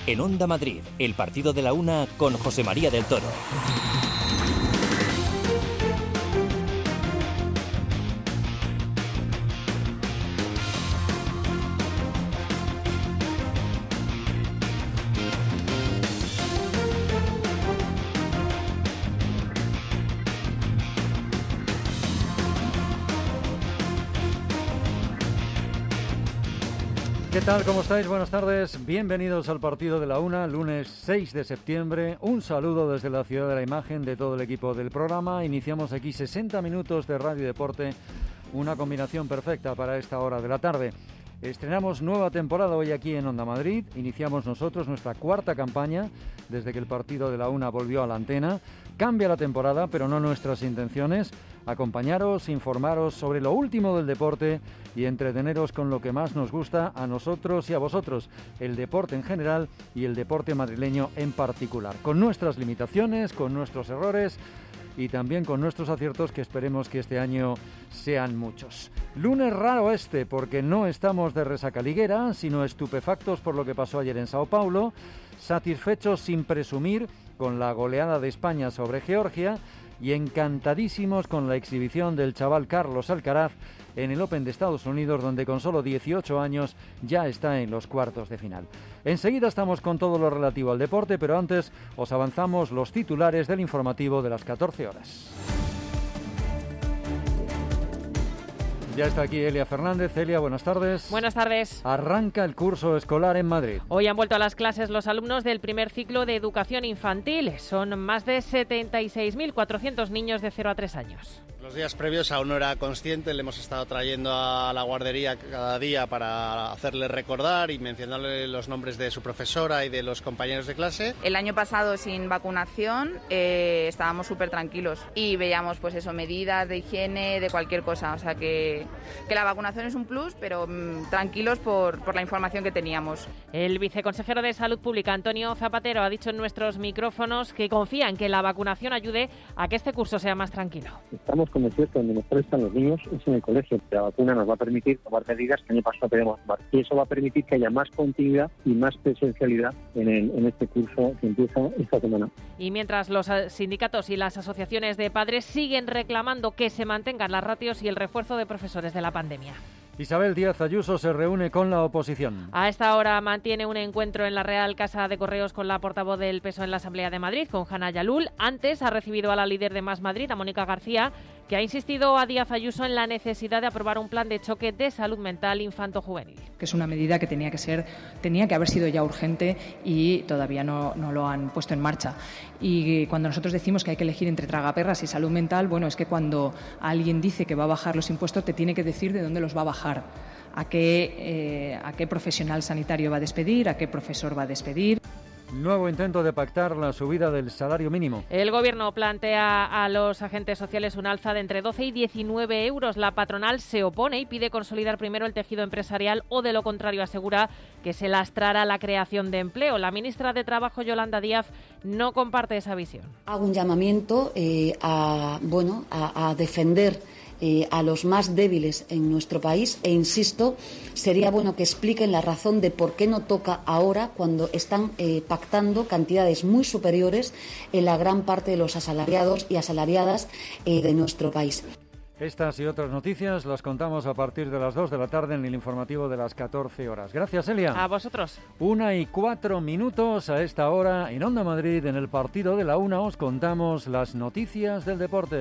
En Onda Madrid, el partido de la una con José María del Toro. ¿Qué tal? ¿Cómo estáis? Buenas tardes. Bienvenidos al partido de la una, lunes 6 de septiembre. Un saludo desde la Ciudad de la Imagen de todo el equipo del programa. Iniciamos aquí 60 minutos de Radio y Deporte, una combinación perfecta para esta hora de la tarde. Estrenamos nueva temporada hoy aquí en Onda Madrid. Iniciamos nosotros nuestra cuarta campaña desde que el partido de la una volvió a la antena. Cambia la temporada, pero no nuestras intenciones. Acompañaros, informaros sobre lo último del deporte y entreteneros con lo que más nos gusta a nosotros y a vosotros, el deporte en general y el deporte madrileño en particular, con nuestras limitaciones, con nuestros errores y también con nuestros aciertos, que esperemos que este año sean muchos. Lunes raro porque no estamos de resaca liguera, sino estupefactos por lo que pasó ayer en Sao Paulo, satisfechos sin presumir con la goleada de España sobre Georgia y encantadísimos con la exhibición del chaval Carlos Alcaraz en el Open de Estados Unidos, donde con solo 18 años ya está en los cuartos de final. Enseguida estamos con todo lo relativo al deporte, pero antes os avanzamos los titulares del informativo de las 14 horas. Ya está aquí Elia Fernández. Elia, buenas tardes. Buenas tardes. Arranca el curso escolar en Madrid. Hoy han vuelto a las clases los alumnos del primer ciclo de educación infantil. Son más de 76.400 niños de 0 a 3 años. Los días previos aún no era consciente, le hemos estado trayendo a la guardería cada día para hacerle recordar y mencionarle los nombres de su profesora y de los compañeros de clase. El año pasado, sin vacunación, estábamos súper tranquilos y veíamos medidas de higiene, de cualquier cosa. O sea que la vacunación es un plus, pero tranquilos por la información que teníamos. El viceconsejero de Salud Pública, Antonio Zapatero, ha dicho en nuestros micrófonos que confía en que la vacunación ayude a que este curso sea más tranquilo. Estamos convencidos que donde mejor están los niños es en el colegio. La vacuna nos va a permitir tomar medidas que el año pasado podemos tomar. Y eso va a permitir que haya más continuidad y más presencialidad en este curso que empieza esta semana. Y mientras los sindicatos y las asociaciones de padres siguen reclamando que se mantengan las ratios y el refuerzo de profesores de la pandemia. Isabel Díaz Ayuso se reúne con la oposición. A esta hora mantiene un encuentro en la Real Casa de Correos con la portavoz del PSOE en la Asamblea de Madrid, con Hanna Yalul. Antes ha recibido a la líder de Más Madrid, a Mónica García, que ha insistido a Díaz Ayuso en la necesidad de aprobar un plan de choque de salud mental infanto-juvenil. Que es una medida que tenía que haber sido ya urgente y todavía no lo han puesto en marcha. Y cuando nosotros decimos que hay que elegir entre tragaperras y salud mental, bueno, es que cuando alguien dice que va a bajar los impuestos, te tiene que decir de dónde los va a bajar. A qué profesional sanitario va a despedir, a qué profesor va a despedir. Nuevo intento de pactar la subida del salario mínimo. El Gobierno plantea a los agentes sociales un alza de entre 12 y 19 euros. La patronal se opone y pide consolidar primero el tejido empresarial o, de lo contrario, asegura que se lastrará la creación de empleo. La ministra de Trabajo, Yolanda Díaz, no comparte esa visión. Hago un llamamiento a defender a los más débiles en nuestro país e insisto, sería bueno que expliquen la razón de por qué no toca ahora, cuando están pactando cantidades muy superiores en la gran parte de los asalariados y asalariadas de nuestro país. Estas y otras noticias las contamos a partir de las 2 de la tarde en el informativo de las 14 horas. Gracias, Elia. A vosotros. 1:04 a esta hora en Onda Madrid. En el partido de la una os contamos las noticias del deporte.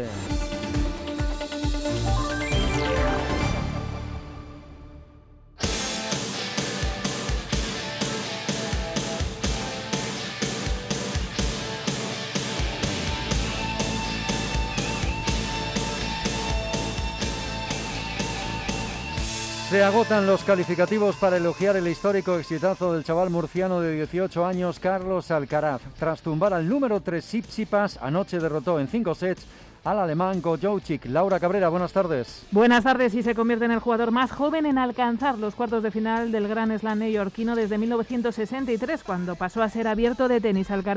Se agotan los calificativos para elogiar el histórico exitazo del chaval murciano de 18 años, Carlos Alcaraz. Tras tumbar al número 3 Tsitsipas, anoche derrotó en 5 sets al alemán Gojowczyk. Laura Cabrera, buenas tardes. Buenas tardes, y se convierte en el jugador más joven en alcanzar los cuartos de final del Grand Slam neoyorquino desde 1963, cuando pasó a ser abierto de tenis. Alcaraz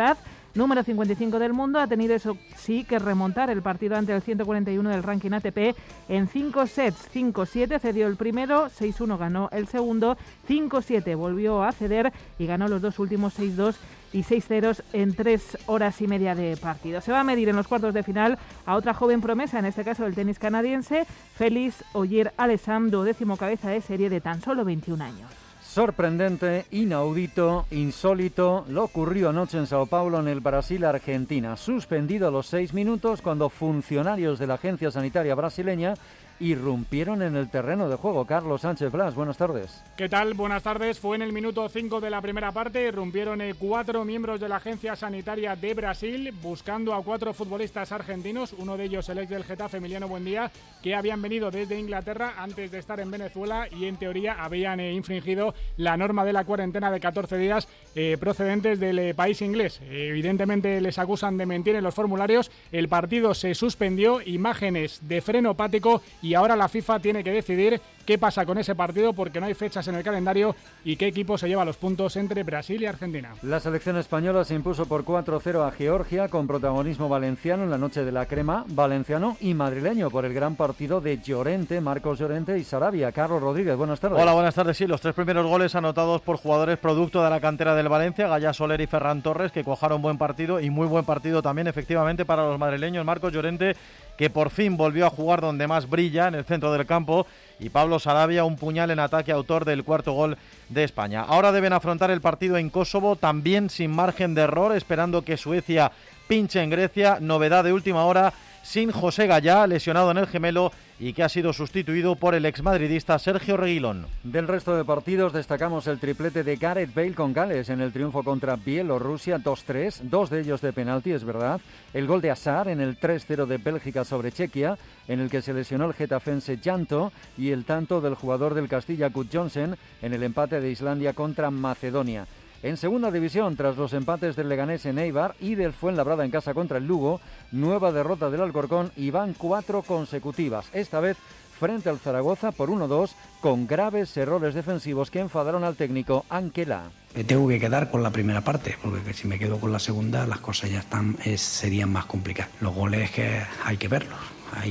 número 55 del mundo. Ha tenido, eso sí, que remontar el partido ante el 141 del ranking ATP en 5 sets. 5-7 cedió el primero, 6-1 ganó el segundo, 5-7 volvió a ceder y ganó los dos últimos 6-2 y 6-0 en 3 horas y media de partido. Se va a medir en los cuartos de final a otra joven promesa, en este caso del tenis canadiense, Félix Auger-Aliassime, 12º cabeza de serie de tan solo 21 años. Sorprendente, inaudito, insólito, lo ocurrió anoche en Sao Paulo, en el Brasil-Argentina. Suspendido a los 6 minutos cuando funcionarios de la agencia sanitaria brasileña irrumpieron en el terreno de juego. Carlos Sánchez Blas, buenas tardes. ¿Qué tal? Buenas tardes. Fue en el minuto 5 de la primera parte. Irrumpieron 4 miembros de la agencia sanitaria de Brasil buscando a 4 futbolistas argentinos, uno de ellos el ex del Getafe, Emiliano Buendía, que habían venido desde Inglaterra antes de estar en Venezuela y en teoría habían infringido la norma de la cuarentena de 14 días procedentes del país inglés. Evidentemente les acusan de mentir en los formularios. El partido se suspendió, imágenes de freno hepático, y ahora la FIFA tiene que decidir qué pasa con ese partido porque no hay fechas en el calendario y qué equipo se lleva los puntos entre Brasil y Argentina. La selección española se impuso por 4-0 a Georgia con protagonismo valenciano en la noche de la crema, valenciano y madrileño por el gran partido de Llorente, Marcos Llorente y Sarabia. Carlos Rodríguez, buenas tardes. Hola, buenas tardes. Sí, los 3 primeros goles anotados por jugadores producto de la cantera del Valencia, Gaya Soler y Ferran Torres, que cuajaron buen partido y muy buen partido también efectivamente para los madrileños. Marcos Llorente, que por fin volvió a jugar donde más brilla, en el centro del campo, y Pablo Sarabia, un puñal en ataque, autor del 4º gol de España. Ahora deben afrontar el partido en Kosovo, también sin margen de error, esperando que Suecia pinche en Grecia. Novedad de última hora, sin José Gaya, lesionado en el gemelo, y que ha sido sustituido por el exmadridista Sergio Reguilón. Del resto de partidos destacamos el triplete de Gareth Bale con Gales en el triunfo contra Bielorrusia 2-3, 2 de ellos de penalti, es verdad. El gol de Hazard en el 3-0 de Bélgica sobre Chequia, en el que se lesionó el getafense Janto, y el tanto del jugador del Castilla, Kurt Johnsen, en el empate de Islandia contra Macedonia. En segunda división, tras los empates del Leganés en Eibar y del Fuenlabrada en casa contra el Lugo, nueva derrota del Alcorcón y van 4 consecutivas, esta vez frente al Zaragoza por 1-2, con graves errores defensivos que enfadaron al técnico Anquela. Me tengo que quedar con la primera parte, porque si me quedo con la segunda, las cosas ya serían más complicadas. Los goles que hay que verlos,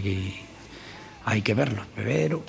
hay que verlos, pero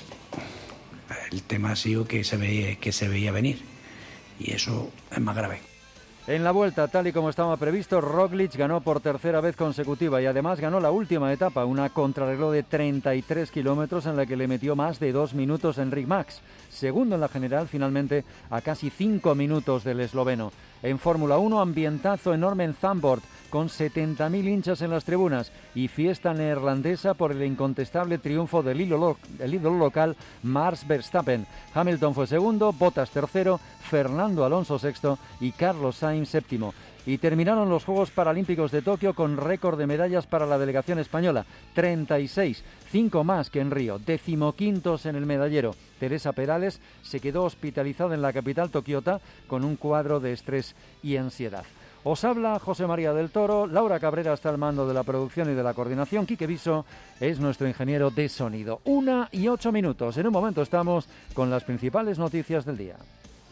el tema ha sido que se veía venir. Y eso es más grave. En la vuelta, tal y como estaba previsto, Roglic ganó por tercera vez consecutiva y además ganó la última etapa, una contrarreloj de 33 kilómetros en la que le metió más de 2 minutos Enric Mas. Segundo en la general, finalmente, a casi 5 minutos del esloveno. En Fórmula 1, ambientazo enorme en Zandvoort, con 70.000 hinchas en las tribunas y fiesta neerlandesa por el incontestable triunfo del ídolo local Max Verstappen. Hamilton fue segundo, Bottas tercero, Fernando Alonso sexto y Carlos Sainz séptimo. Y terminaron los Juegos Paralímpicos de Tokio con récord de medallas para la delegación española, 36, 5 más que en Río, 15º en el medallero. Teresa Perales se quedó hospitalizada en la capital tokiota con un cuadro de estrés y ansiedad. Os habla José María del Toro, Laura Cabrera está al mando de la producción y de la coordinación, Quique Viso es nuestro ingeniero de sonido. 1:08. En un momento estamos con las principales noticias del día.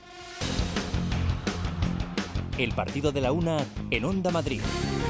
El partido de la 1 en Onda Madrid.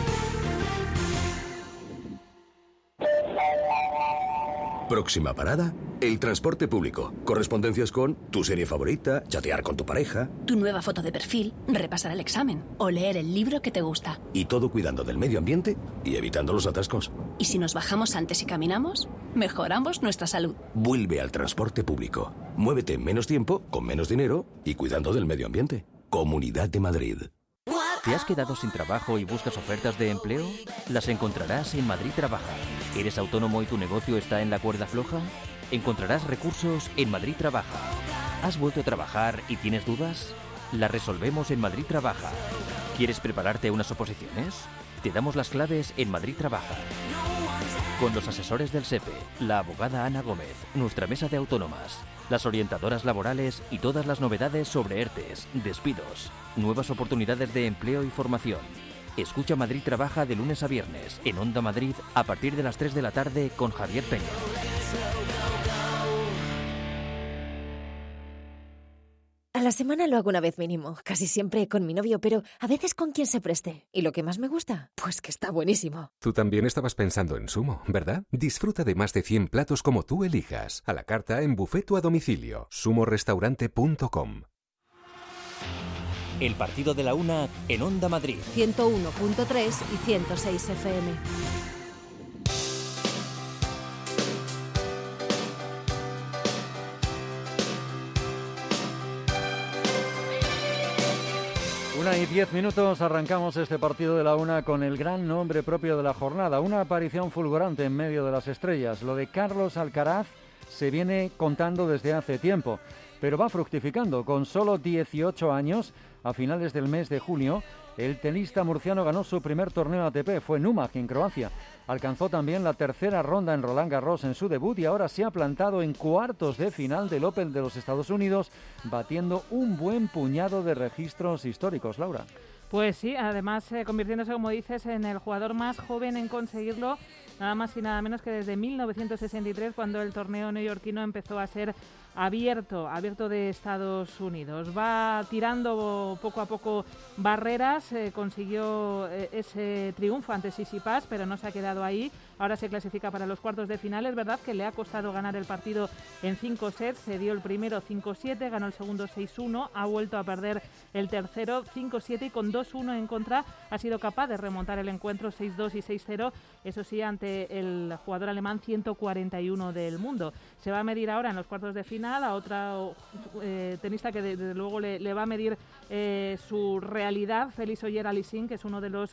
Próxima parada, el transporte público. Correspondencias con tu serie favorita, chatear con tu pareja. Tu nueva foto de perfil, repasar el examen o leer el libro que te gusta. Y todo cuidando del medio ambiente y evitando los atascos. Y si nos bajamos antes y caminamos, mejoramos nuestra salud. Vuelve al transporte público. Muévete en menos tiempo, con menos dinero y cuidando del medio ambiente. Comunidad de Madrid. ¿Te has quedado sin trabajo y buscas ofertas de empleo? Las encontrarás en Madrid Trabaja. ¿Eres autónomo y tu negocio está en la cuerda floja? Encontrarás recursos en Madrid Trabaja. ¿Has vuelto a trabajar y tienes dudas? Las resolvemos en Madrid Trabaja. ¿Quieres prepararte a unas oposiciones? Te damos las claves en Madrid Trabaja. Con los asesores del SEPE, la abogada Ana Gómez, nuestra mesa de autónomas, las orientadoras laborales y todas las novedades sobre ERTES, despidos, nuevas oportunidades de empleo y formación. Escucha Madrid Trabaja de lunes a viernes en Onda Madrid a partir de las 3 de la tarde con Javier Peña. la semana lo hago una vez mínimo, casi siempre con mi novio, pero a veces con quien se preste. ¿Y lo que más me gusta? Pues que está buenísimo. Tú también estabas pensando en Sumo, ¿verdad? Disfruta de más de 100 platos como tú elijas, a la carta, en buffet o a domicilio. sumorestaurante.com. El partido de la una en Onda Madrid. 101.3 y 106 FM. Una y 10 minutos, arrancamos este partido de la una con el gran nombre propio de la jornada. Una aparición fulgurante en medio de las estrellas. Lo de Carlos Alcaraz se viene contando desde hace tiempo, pero va fructificando. Con solo 18 años, a finales del mes de junio, el tenista murciano ganó su primer torneo ATP, fue en Umag, en Croacia. Alcanzó también la tercera ronda en Roland Garros en su debut y ahora se ha plantado en cuartos de final del Open de los Estados Unidos, batiendo un buen puñado de registros históricos. Laura. Pues sí, además convirtiéndose, como dices, en el jugador más joven en conseguirlo, nada más y nada menos que desde 1963, cuando el torneo neoyorquino empezó a ser abierto de Estados Unidos. Va tirando poco a poco barreras, consiguió ese triunfo ante Tsitsipas, pero no se ha quedado ahí. Ahora se clasifica para los cuartos de final. Es verdad que le ha costado ganar el partido en 5 sets. Se dio el primero 5-7, ganó el segundo 6-1, ha vuelto a perder el tercero 5-7 y con 2-1 en contra ha sido capaz de remontar el encuentro 6-2 y 6-0, eso sí, ante el jugador alemán 141 del mundo. Se va a medir ahora en los cuartos de final a otra tenista que desde luego le va a medir su realidad, Félix Auger-Aliassime, que es uno de los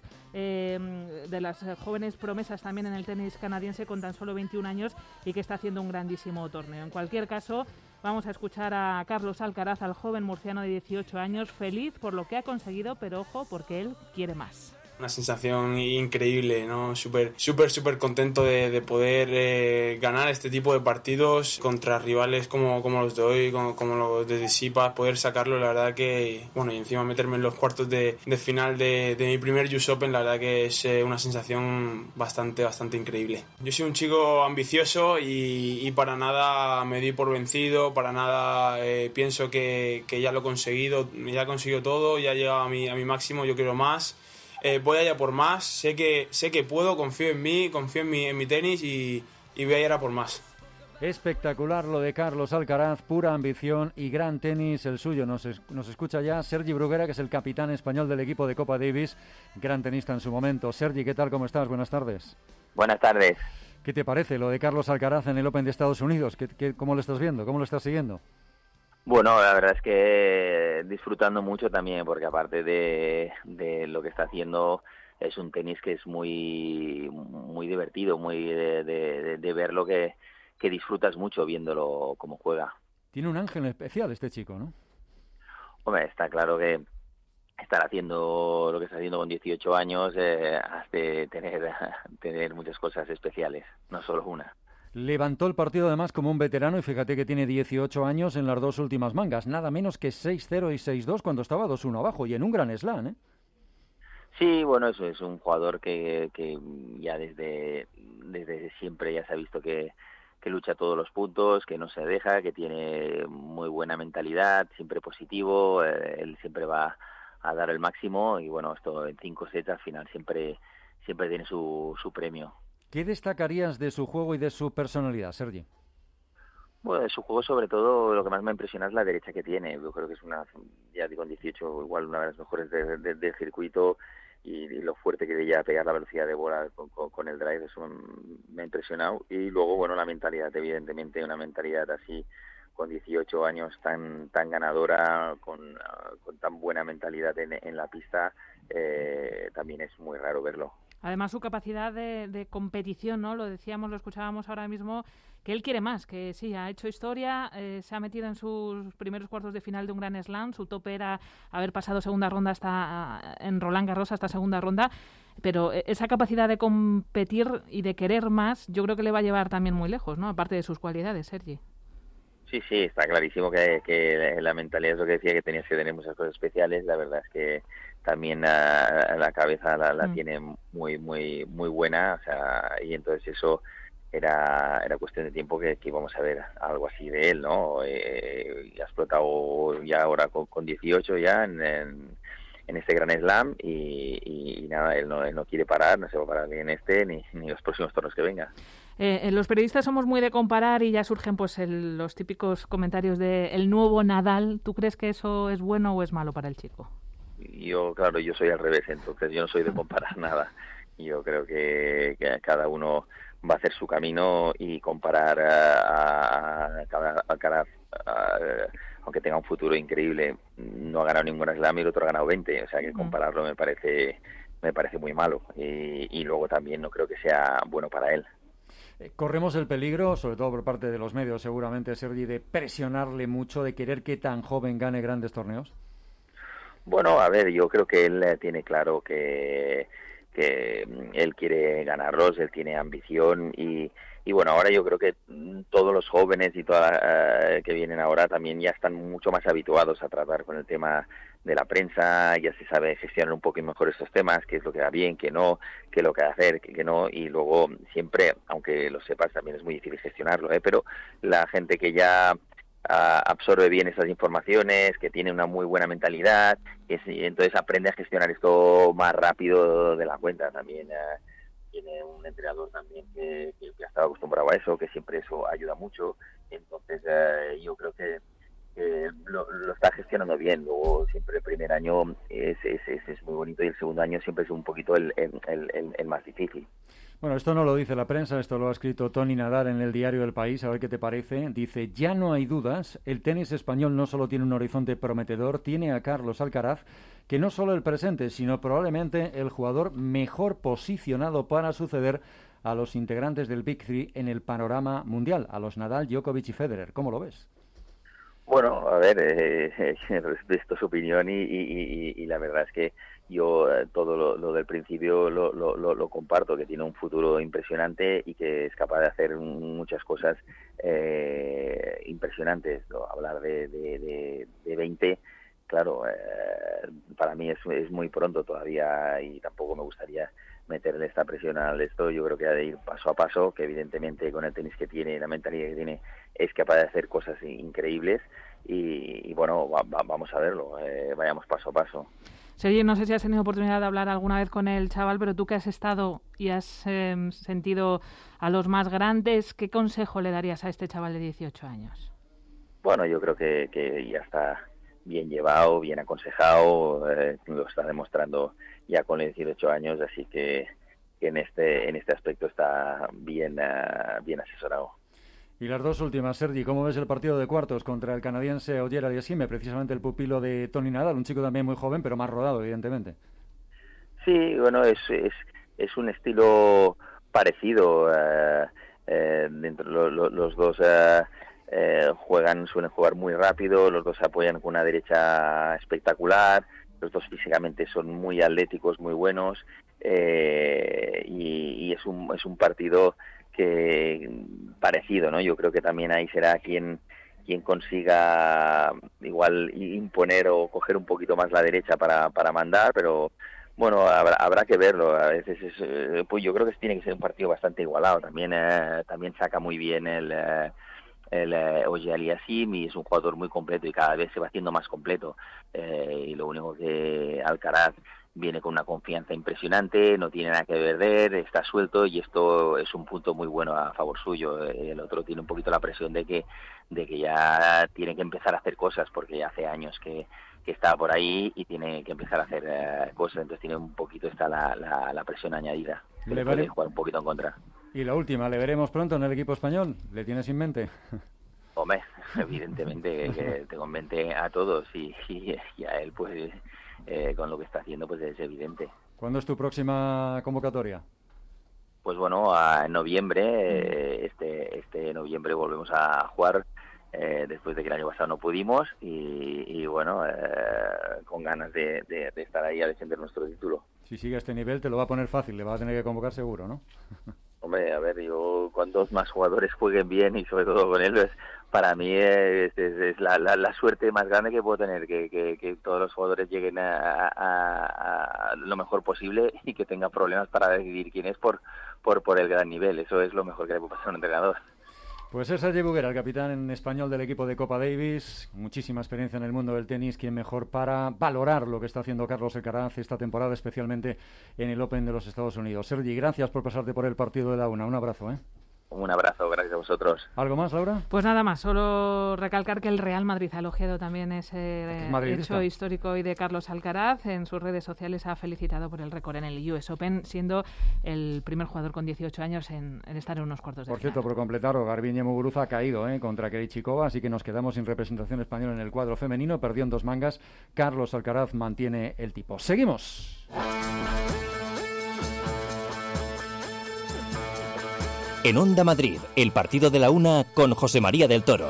de las jóvenes promesas también en el tenis canadiense con tan solo 21 años y que está haciendo un grandísimo torneo. En cualquier caso, vamos a escuchar a Carlos Alcaraz, al joven murciano de 18 años, feliz por lo que ha conseguido, pero ojo, porque él quiere más. Una sensación increíble, ¿no? Súper contento de poder ganar este tipo de partidos contra rivales como los de hoy, como los de Tsitsipas, poder sacarlo, la verdad que, bueno, y encima meterme en los cuartos de final de mi primer US Open, la verdad que es una sensación bastante increíble. Yo soy un chico ambicioso y para nada me di por vencido, para nada pienso que ya lo he conseguido, ya he conseguido todo, ya he llegado a mi máximo, yo quiero más. Voy a ir a por más, sé que puedo, confío en mí, confío en mi tenis y voy a ir a por más. Espectacular lo de Carlos Alcaraz, pura ambición y gran tenis el suyo. Nos escucha ya Sergi Bruguera, que es el capitán español del equipo de Copa Davis, gran tenista en su momento. Sergi, ¿qué tal? ¿Cómo estás? Buenas tardes. Buenas tardes. ¿Qué te parece lo de Carlos Alcaraz en el Open de Estados Unidos? ¿Cómo lo estás viendo? ¿Cómo lo estás siguiendo? Bueno, la verdad es que disfrutando mucho también, porque aparte de lo que está haciendo, es un tenis que es muy divertido, muy de verlo, que disfrutas mucho viéndolo cómo juega. Tiene un ángel especial este chico, ¿no? Hombre, está claro que estar haciendo lo que está haciendo con 18 años hace tener muchas cosas especiales, no solo una. Levantó el partido además como un veterano y fíjate que tiene 18 años en las dos últimas mangas, nada menos que 6-0 y 6-2 cuando estaba 2-1 abajo y en un gran slam, ¿eh? Sí, bueno, eso es un jugador que ya desde siempre ya se ha visto que lucha todos los puntos, que no se deja, que tiene muy buena mentalidad, siempre positivo, él siempre va a dar el máximo y bueno, esto en 5 sets al final siempre tiene su premio. ¿Qué destacarías de su juego y de su personalidad, Sergi? Bueno, de su juego sobre todo lo que más me impresiona es la derecha que tiene. Yo creo que es ya digo, con 18 igual una de las mejores del circuito y lo fuerte que veía pegar la velocidad de bola con el drive, eso me ha impresionado. Y luego, bueno, la mentalidad, evidentemente, una mentalidad así con 18 años tan ganadora, con tan buena mentalidad en la pista, también es muy raro verlo. Además, su capacidad de competición, ¿no? Lo decíamos, lo escuchábamos ahora mismo, que él quiere más, que sí, ha hecho historia, se ha metido en sus primeros cuartos de final de un Grand Slam, su tope era haber pasado segunda ronda hasta en Roland Garros hasta segunda ronda, pero esa capacidad de competir y de querer más, yo creo que le va a llevar también muy lejos, ¿no? Aparte de sus cualidades, Sergi. Sí, está clarísimo que la mentalidad es lo que decía, que tenías que tener muchas cosas especiales. La verdad es que también la cabeza la tiene muy buena, o sea, y entonces eso era cuestión de tiempo que íbamos a ver algo así de él, ¿no? Y ha explotado ya ahora con 18 ya en este Gran Slam y nada, él no quiere parar, no se va a parar ni en este ni los próximos torneos que venga. Los periodistas somos muy de comparar y ya surgen pues los típicos comentarios de el nuevo Nadal. ¿Tú crees que eso es bueno o es malo para el chico? Yo soy al revés, entonces yo no soy de comparar nada. Yo creo que cada uno va a hacer su camino y comparar aunque tenga un futuro increíble, no ha ganado ningún slam y el otro ha ganado 20, o sea que compararlo me parece muy malo y luego también no creo que sea bueno para él. Corremos el peligro, sobre todo por parte de los medios seguramente, Sergi, de presionarle mucho, de querer que tan joven gane grandes torneos. Bueno, a ver, yo creo que él tiene claro que él quiere ganarlos, él tiene ambición y bueno, ahora yo creo que todos los jóvenes y que vienen ahora también ya están mucho más habituados a tratar con el tema de la prensa, ya se sabe gestionar un poco mejor estos temas, qué es lo que va bien, qué no, qué es lo que va a hacer, qué no, y luego siempre, aunque lo sepas, también es muy difícil gestionarlo, pero la gente que ya absorbe bien esas informaciones, que tiene una muy buena mentalidad, entonces aprende a gestionar esto más rápido de la cuenta. También tiene un entrenador también que ha estado acostumbrado a eso, que siempre eso ayuda mucho, entonces yo creo que lo está gestionando bien. Luego siempre el primer año es muy bonito y el segundo año siempre es un poquito el más difícil. Bueno, esto no lo dice la prensa, esto lo ha escrito Toni Nadal en el diario El País, a ver qué te parece. Dice, ya no hay dudas, el tenis español no solo tiene un horizonte prometedor, tiene a Carlos Alcaraz, que no solo el presente, sino probablemente el jugador mejor posicionado para suceder a los integrantes del Big Three en el panorama mundial, a los Nadal, Djokovic y Federer. ¿Cómo lo ves? Bueno, a ver, respeto su opinión y la verdad es que yo todo lo del principio lo comparto, que tiene un futuro impresionante y que es capaz de hacer muchas cosas impresionantes. Hablar de 20, claro, para mí es muy pronto todavía y tampoco me gustaría meterle esta presión al esto. Yo creo que ha de ir paso a paso, que evidentemente con el tenis que tiene, la mentalidad que tiene, es capaz de hacer cosas increíbles y bueno, vamos a verlo, vayamos paso a paso. Sergi, no sé si has tenido oportunidad de hablar alguna vez con el chaval, pero tú que has estado y has sentido a los más grandes, ¿qué consejo le darías a este chaval de 18 años? Bueno, yo creo que ya está bien llevado, bien aconsejado, lo está demostrando ya con 18 años, así que en este aspecto está bien asesorado. Y las dos últimas, Sergi, ¿cómo ves el partido de cuartos contra el canadiense Auger Aliassime, precisamente el pupilo de Toni Nadal, un chico también muy joven, pero más rodado, evidentemente? Sí, bueno, es un estilo parecido. Dentro los dos suelen jugar muy rápido, los dos se apoyan con una derecha espectacular, los dos físicamente son muy atléticos, muy buenos, y es un partido que parecido, ¿no? Yo creo que también ahí será quien consiga igual imponer o coger un poquito más la derecha para mandar, pero bueno, habrá que verlo. A veces pues yo creo que tiene que ser un partido bastante igualado. También saca muy bien el Auger Aliassime y es un jugador muy completo y cada vez se va haciendo más completo. Y lo único que Alcaraz viene con una confianza impresionante, no tiene nada que perder, está suelto y esto es un punto muy bueno a favor suyo. El otro tiene un poquito la presión de que ya tiene que empezar a hacer cosas porque ya hace años que está por ahí y tiene que empezar a hacer cosas, entonces tiene un poquito la presión añadida. Le puede jugar un poquito en contra. Y la última, ¿le veremos pronto en el equipo español? ¿Le tienes en mente? Hombre, evidentemente que tengo en mente a todos y a él pues con lo que está haciendo pues es evidente. ¿Cuándo es tu próxima convocatoria? Pues bueno, en noviembre, este noviembre volvemos a jugar después de que el año pasado no pudimos y bueno, con ganas de estar ahí a defender nuestro título. Si sigue a este nivel te lo va a poner fácil, le va a tener que convocar seguro, ¿no? Hombre, a ver, yo cuantos más jugadores jueguen bien y sobre todo con él, para mí es la suerte más grande que puedo tener, que todos los jugadores lleguen a lo mejor posible y que tengan problemas para decidir quién es por el gran nivel. Eso es lo mejor que le puede pasar a un entrenador. Pues es Sergi Buguera, el capitán en español del equipo de Copa Davis, muchísima experiencia en el mundo del tenis, quien mejor para valorar lo que está haciendo Carlos Alcaraz esta temporada, especialmente en el Open de los Estados Unidos. Sergi, gracias por pasarte por el partido de la una. Un abrazo, ¿eh? Un abrazo, gracias a vosotros. ¿Algo más, Laura? Pues nada más, solo recalcar que el Real Madrid ha elogiado también ese hecho histórico hoy de Carlos Alcaraz. En sus redes sociales ha felicitado por el récord en el US Open, siendo el primer jugador con 18 años en estar en unos cuartos de final. Por cierto, por completar, Garbiñe Muguruza ha caído contra Krejcikova, así que nos quedamos sin representación española en el cuadro femenino. Perdió en 2 mangas. Carlos Alcaraz mantiene el tipo. Seguimos. En Onda Madrid, el partido de la una con José María del Toro.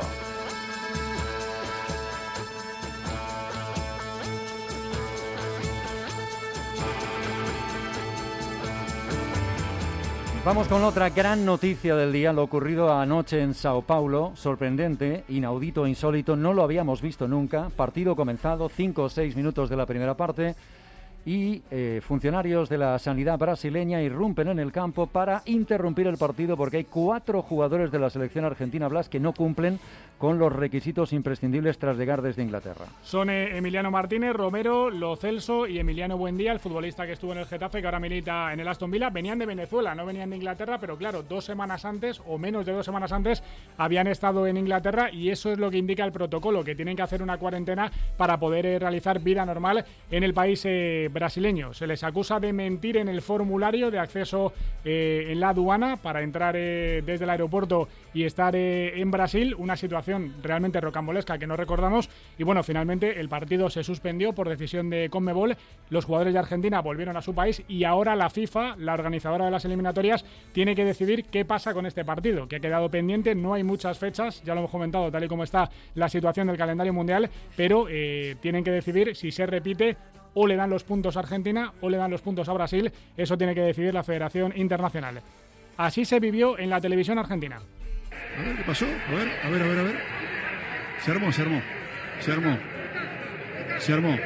Vamos con otra gran noticia del día, lo ocurrido anoche en Sao Paulo, sorprendente, inaudito, insólito, no lo habíamos visto nunca. Partido comenzado, 5 o 6 minutos de la primera parte. Y funcionarios de la sanidad brasileña irrumpen en el campo para interrumpir el partido porque hay 4 jugadores de la selección argentina, Blas, que no cumplen con los requisitos imprescindibles tras llegar desde Inglaterra. Son Emiliano Martínez, Romero, Lo Celso y Emiliano Buendía, el futbolista que estuvo en el Getafe, que ahora milita en el Aston Villa. Venían de Venezuela, no venían de Inglaterra, pero claro, 2 semanas antes o menos de 2 semanas antes habían estado en Inglaterra y eso es lo que indica el protocolo, que tienen que hacer una cuarentena para poder realizar vida normal en el país brasileño. Se les acusa de mentir en el formulario de acceso en la aduana para entrar desde el aeropuerto y estar en Brasil, una situación realmente rocambolesca que no recordamos. Y bueno, finalmente el partido se suspendió por decisión de CONMEBOL. Los jugadores de Argentina volvieron a su país y ahora la FIFA, la organizadora de las eliminatorias, tiene que decidir qué pasa con este partido, que ha quedado pendiente. No hay muchas fechas, ya lo hemos comentado, tal y como está la situación del calendario mundial, pero tienen que decidir si se repite o le dan los puntos a Argentina o le dan los puntos a Brasil. Eso tiene que decidir la Federación Internacional. Así se vivió en la televisión argentina. A ver, ¿qué pasó? A ver. Se armó.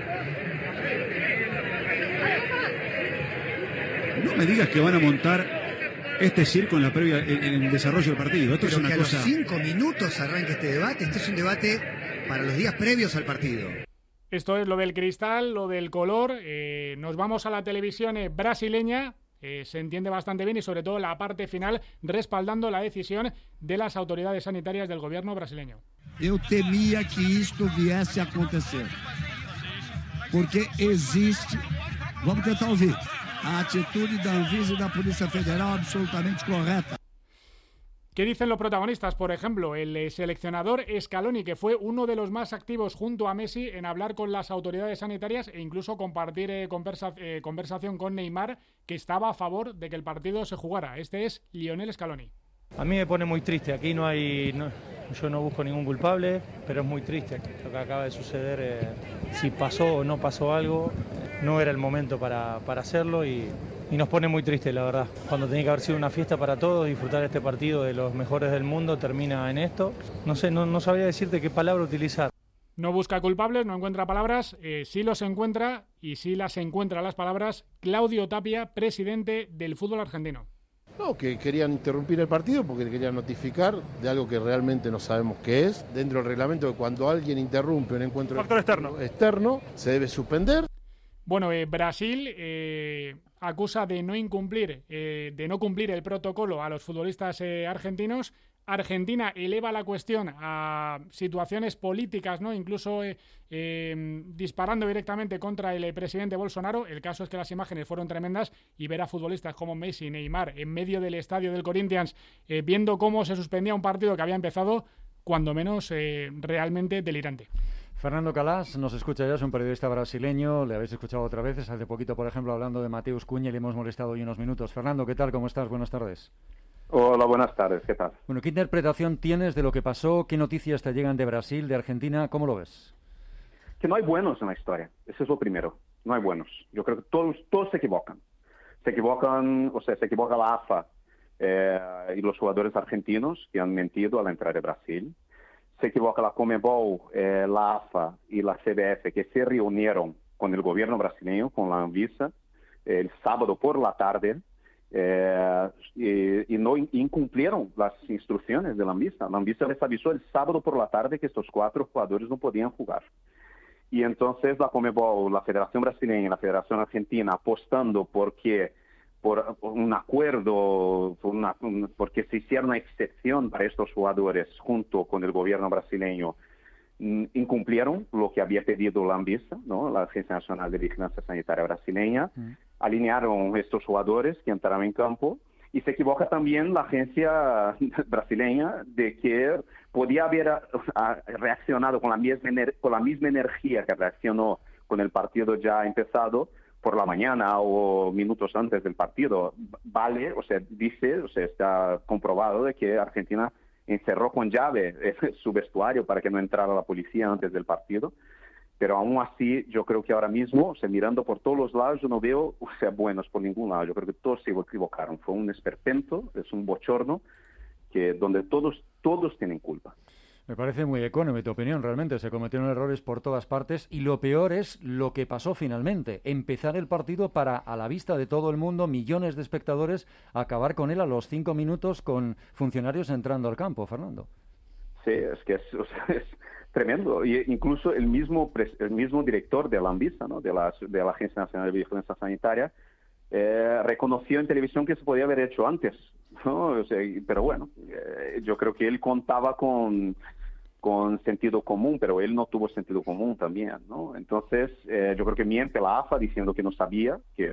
No me digas que van a montar este circo en la previa, en el desarrollo del partido. Esto es una cosa. A los 5 minutos arranca este debate. Este es un debate para los días previos al partido. Esto es lo del cristal, lo del color. Nos vamos a la televisión brasileña. Se entiende bastante bien y sobre todo la parte final respaldando la decisión de las autoridades sanitarias del gobierno brasileño. Eu temia que esto viesse a acontecer, porque existe, vamos tentar ouvir, a atitude da Anvisa e da Polícia Federal absolutamente correta. ¿Qué dicen los protagonistas? Por ejemplo, el seleccionador Scaloni, que fue uno de los más activos junto a Messi en hablar con las autoridades sanitarias e incluso compartir conversación con Neymar, que estaba a favor de que el partido se jugara. Este es Lionel Scaloni. A mí me pone muy triste. Aquí yo no busco ningún culpable, pero es muy triste lo que acaba de suceder. Si pasó o no pasó algo, no era el momento para hacerlo y nos pone muy triste, la verdad. Cuando tenía que haber sido una fiesta para todos, disfrutar este partido de los mejores del mundo, termina en esto. No sé, no sabría decirte qué palabra utilizar. No busca culpables, no encuentra palabras, sí los encuentra y sí las encuentra las palabras Claudio Tapia, presidente del fútbol argentino. No, que querían interrumpir el partido porque querían notificar de algo que realmente no sabemos qué es. Dentro del reglamento, que cuando alguien interrumpe un encuentro externo se debe suspender. Bueno, Brasil acusa de no cumplir el protocolo a los futbolistas argentinos. Argentina eleva la cuestión a situaciones políticas, ¿no? Incluso disparando directamente contra el presidente Bolsonaro. El caso es que las imágenes fueron tremendas y ver a futbolistas como Messi y Neymar en medio del estadio del Corinthians viendo cómo se suspendía un partido que había empezado, cuando menos realmente delirante. Fernando Calás nos escucha ya, es un periodista brasileño, le habéis escuchado otras veces, hace poquito, por ejemplo, hablando de Mateus Cunha, y le hemos molestado hoy unos minutos. Fernando, ¿qué tal? ¿Cómo estás? Buenas tardes. Hola, buenas tardes, ¿qué tal? Bueno, ¿qué interpretación tienes de lo que pasó? ¿Qué noticias te llegan de Brasil, de Argentina? ¿Cómo lo ves? Que no hay buenos en la historia, eso es lo primero, no hay buenos. Yo creo que todos se equivocan. Se equivocan, o sea, se equivoca la AFA y los jugadores argentinos que han mentido al entrar en Brasil. Se equivoca la Conmebol, la AFA y la CBF, que se reunieron con el gobierno brasileño, con la Anvisa, el sábado por la tarde, y no incumplieron las instrucciones de la Anvisa. La Anvisa les avisó el sábado por la tarde que estos 4 jugadores no podían jugar. Y entonces la Conmebol, la Federación Brasileña y la Federación Argentina, apostando por un acuerdo, porque se hiciera una excepción para estos jugadores junto con el gobierno brasileño, incumplieron lo que había pedido la Anvisa, ¿no? La Agencia Nacional de Vigilancia Sanitaria Brasileña. Alinearon estos jugadores que entraron en campo, y se equivoca también la agencia brasileña de que podía haber reaccionado con la misma energía que reaccionó con el partido ya empezado por la mañana o minutos antes del partido. Vale, está comprobado de que Argentina encerró con llave su vestuario para que no entrara la policía antes del partido. Pero aún así, yo creo que ahora mismo, mirando por todos los lados, yo no veo buenos por ningún lado. Yo creo que todos se equivocaron. Fue un esperpento, es un bochorno donde todos tienen culpa. Me parece muy económico tu opinión, realmente. Se cometieron errores por todas partes, y lo peor es lo que pasó finalmente. Empezar el partido para, a la vista de todo el mundo, millones de espectadores, acabar con él a los 5 minutos con funcionarios entrando al campo, Fernando. Sí, es que es tremendo. Y incluso el mismo director de la Anvisa, ¿no? de la Agencia Nacional de Vigilancia Sanitaria, reconoció en televisión que se podía haber hecho antes, ¿no? Pero bueno, yo creo que él contaba con sentido común, pero él no tuvo sentido común también, ¿no? Entonces, yo creo que miente la AFA diciendo que no sabía, que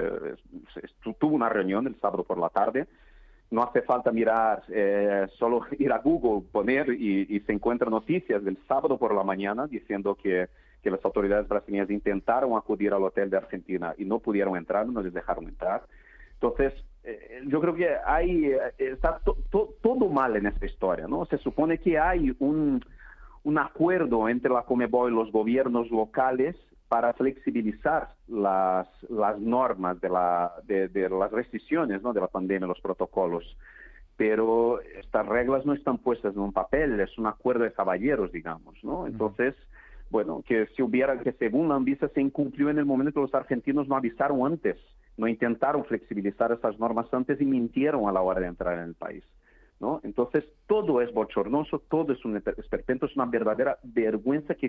tuvo una reunión el sábado por la tarde. No hace falta mirar, solo ir a Google, poner y se encuentran noticias del sábado por la mañana diciendo que las autoridades brasileñas intentaron acudir al hotel de Argentina y no pudieron entrar, no les dejaron entrar. Entonces, yo creo que está todo mal en esta historia, ¿no? Se supone que hay un acuerdo entre la Conmebol y los gobiernos locales para flexibilizar las normas de las restricciones, ¿no? de la pandemia, los protocolos. Pero estas reglas no están puestas en un papel, es un acuerdo de caballeros, digamos, ¿no? Entonces, bueno, que según la Anvisa se incumplió en el momento que los argentinos no avisaron antes, no intentaron flexibilizar esas normas antes y mintieron a la hora de entrar en el país, ¿no? Entonces, todo es bochornoso, todo es un esperpento, es una verdadera vergüenza que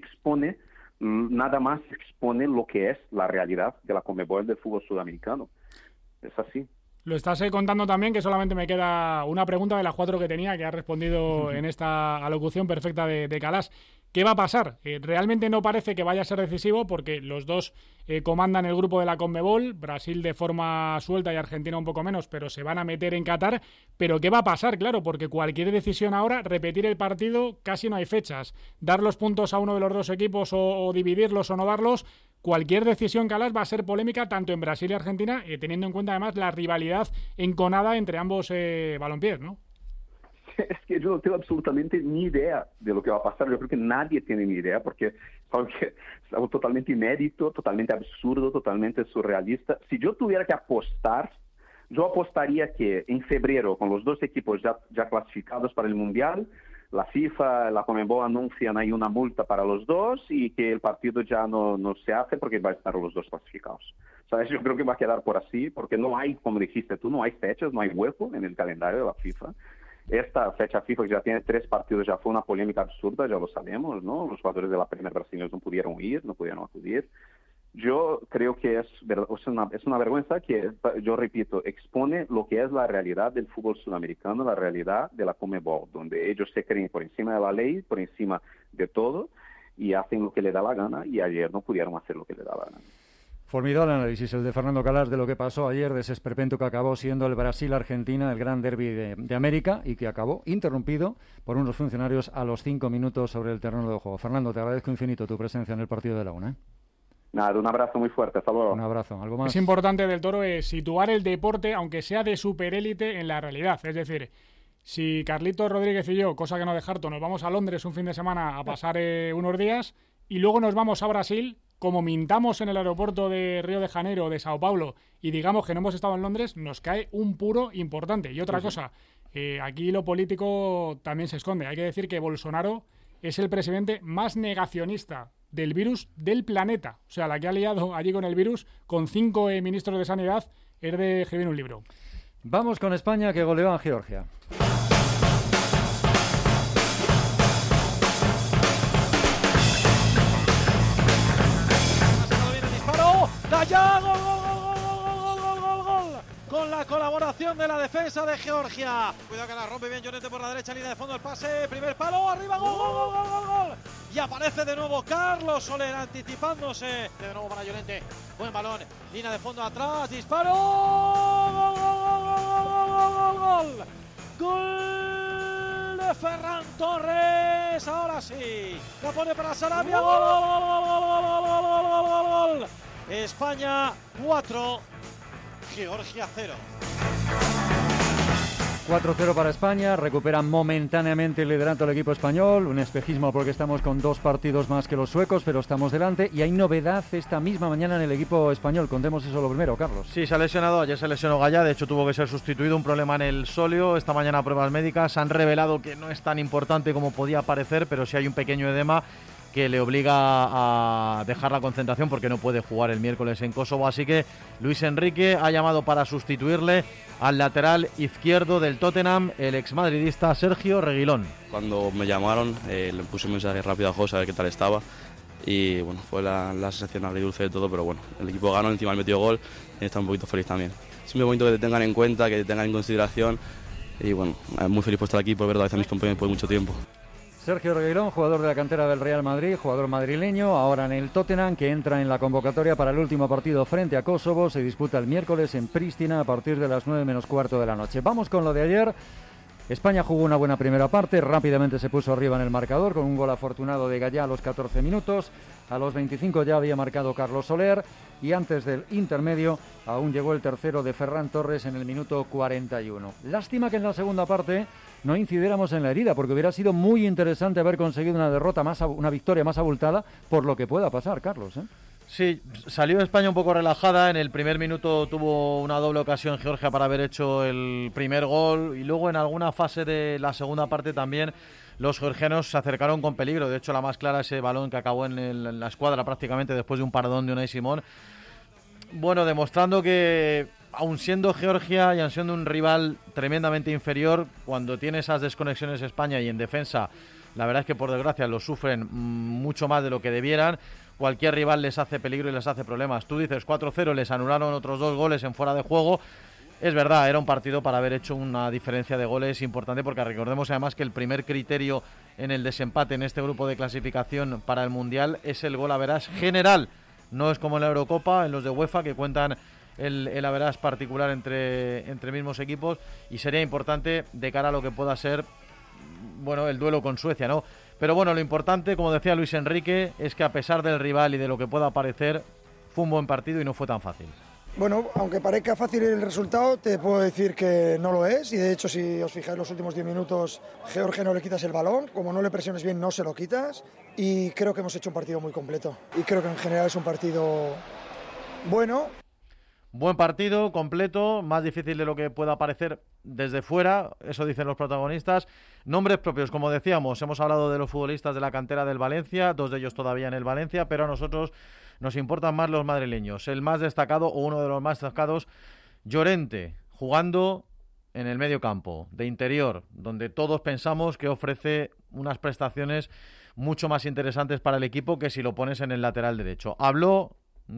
nada más expone lo que es la realidad de la Conmebol del fútbol sudamericano. Es así. Lo estás contando también, que solamente me queda una pregunta de las 4 que tenía, que has respondido en esta alocución perfecta de Calas. ¿Qué va a pasar? Realmente no parece que vaya a ser decisivo, porque los dos comandan el grupo de la Conmebol, Brasil de forma suelta y Argentina un poco menos, pero se van a meter en Qatar. ¿Pero qué va a pasar? Claro, porque cualquier decisión ahora, repetir el partido, casi no hay fechas. Dar los puntos a uno de los dos equipos o dividirlos o no darlos, cualquier decisión, Calas, va a ser polémica tanto en Brasil y Argentina, teniendo en cuenta además la rivalidad enconada entre ambos balompiés, ¿no? Es que yo no tengo absolutamente ni idea de lo que va a pasar. Yo creo que nadie tiene ni idea, porque es algo totalmente inédito, totalmente absurdo, totalmente surrealista. Si yo tuviera que apostar, yo apostaría que en febrero, con los dos equipos ya clasificados para el Mundial, la FIFA, la Conmebol anuncian ahí una multa para los dos y que el partido ya no se hace porque van a estar los dos clasificados. ¿Sabes? Yo creo que va a quedar por así, porque no hay, como dijiste tú, no hay fechas, no hay hueco en el calendario de la FIFA. Esta fecha FIFA, que ya tiene 3 partidos, ya fue una polémica absurda, ya lo sabemos, ¿no? Los jugadores de la Premier brasileños no pudieron ir, no pudieron acudir. Yo creo que es una vergüenza que, yo repito, expone lo que es la realidad del fútbol sudamericano, la realidad de la Conmebol, donde ellos se creen por encima de la ley, por encima de todo, y hacen lo que les da la gana, y ayer no pudieron hacer lo que les da la gana. Formidable análisis el de Fernando Calas de lo que pasó ayer, de ese esperpento que acabó siendo el Brasil-Argentina, el gran derbi de América, y que acabó interrumpido por unos funcionarios a los 5 minutos sobre el terreno de juego. Fernando, te agradezco infinito tu presencia en el partido de la UNA. Nada, un abrazo muy fuerte, hasta luego. Un abrazo, ¿algo más? Es importante, Del Toro, situar el deporte, aunque sea de superélite, en la realidad. Es decir, si Carlitos Rodríguez y yo, cosa que no de harto, nos vamos a Londres un fin de semana a pasar unos días y luego nos vamos a Brasil, como mintamos en el aeropuerto de Río de Janeiro o de Sao Paulo y digamos que no hemos estado en Londres, nos cae un puro importante. Y otra cosa, aquí lo político también se esconde. Hay que decir que Bolsonaro es el presidente más negacionista del virus del planeta. O sea, la que ha liado allí con el virus, con 5 ministros de Sanidad, es de escribir un libro. Vamos con España, que goleó a Georgia. ¡Allá! ¡Gol, gol, gol, gol, gol, gol, gol! Con la colaboración de la defensa de Georgia. Cuidado que la rompe bien Llorente por la derecha, línea de fondo, el pase, primer palo, arriba, gol, gol, gol, gol, gol, gol. Y aparece de nuevo Carlos Soler anticipándose. De nuevo para Llorente, buen balón, línea de fondo atrás, disparo, gol, gol, gol, gol, gol, gol. Gol de Ferran Torres, ahora sí. La pone para Sarabia, gol, gol, gol, gol, gol, gol, gol, gol, gol. España 4, Georgia 0. 4-0 para España, recupera momentáneamente el liderato del equipo español, un espejismo porque estamos con 2 partidos más que los suecos, pero estamos delante y hay novedad esta misma mañana en el equipo español. Contemos eso lo primero, Carlos. Sí, se ha lesionado, ayer se lesionó Gallá, de hecho tuvo que ser sustituido, un problema en el sóleo, esta mañana pruebas médicas, han revelado que no es tan importante como podía parecer, pero sí hay un pequeño edema que le obliga a dejar la concentración porque no puede jugar el miércoles en Kosovo, así que Luis Enrique ha llamado para sustituirle al lateral izquierdo del Tottenham, el exmadridista Sergio Reguilón. Cuando me llamaron le puse un mensaje rápido a José a ver qué tal estaba y bueno, fue la sensación agridulce de todo, pero bueno, el equipo ganó, encima el metió gol y está un poquito feliz también. Siempre bonito que te tengan en cuenta, que te tengan en consideración y bueno, muy feliz por estar aquí, por ver a mis compañeros por mucho tiempo. Sergio Reguilón, jugador de la cantera del Real Madrid, jugador madrileño, ahora en el Tottenham, que entra en la convocatoria para el último partido frente a Kosovo. Se disputa el miércoles en Pristina a partir de las 9 menos cuarto de la noche. Vamos con lo de ayer. España jugó una buena primera parte, rápidamente se puso arriba en el marcador con un gol afortunado de Gallá a los 14 minutos. A los 25 ya había marcado Carlos Soler y antes del intermedio aún llegó el tercero de Ferran Torres en el minuto 41. Lástima que en la segunda parte no incidiéramos en la herida, porque hubiera sido muy interesante haber conseguido una victoria más abultada por lo que pueda pasar, Carlos, ¿eh? Sí, salió España un poco relajada. En el primer minuto tuvo una doble ocasión Georgia para haber hecho el primer gol y luego en alguna fase de la segunda parte también los georgianos se acercaron con peligro. De hecho, la más clara, ese balón que acabó en la escuadra prácticamente después de un paradón de Unai Simón. Bueno, demostrando que aun siendo Georgia y aun siendo un rival tremendamente inferior, cuando tiene esas desconexiones España y en defensa, la verdad es que por desgracia lo sufren mucho más de lo que debieran. Cualquier rival les hace peligro y les hace problemas. Tú dices 4-0, les anularon otros 2 goles en fuera de juego. Es verdad, era un partido para haber hecho una diferencia de goles importante, porque recordemos además que el primer criterio en el desempate en este grupo de clasificación para el Mundial es el gol average general. No es como en la Eurocopa, en los de UEFA, que cuentan el average particular entre mismos equipos, y sería importante de cara a lo que pueda ser, bueno, el duelo con Suecia, ¿no? Pero bueno, lo importante, como decía Luis Enrique, es que a pesar del rival y de lo que pueda parecer, fue un buen partido y no fue tan fácil. Bueno, aunque parezca fácil el resultado, te puedo decir que no lo es, y de hecho, si os fijáis, los últimos 10 minutos Georgia no le quitas el balón, como no le presiones bien no se lo quitas, y creo que hemos hecho un partido muy completo y creo que en general es un partido bueno. Buen partido, completo, más difícil de lo que pueda parecer desde fuera, eso dicen los protagonistas. Nombres propios, como decíamos, hemos hablado de los futbolistas de la cantera del Valencia, 2 de ellos todavía en el Valencia, pero a nosotros nos importan más los madrileños. El más destacado, o uno de los más destacados, Llorente, jugando en el medio campo, de interior, donde todos pensamos que ofrece unas prestaciones mucho más interesantes para el equipo que si lo pones en el lateral derecho. Habló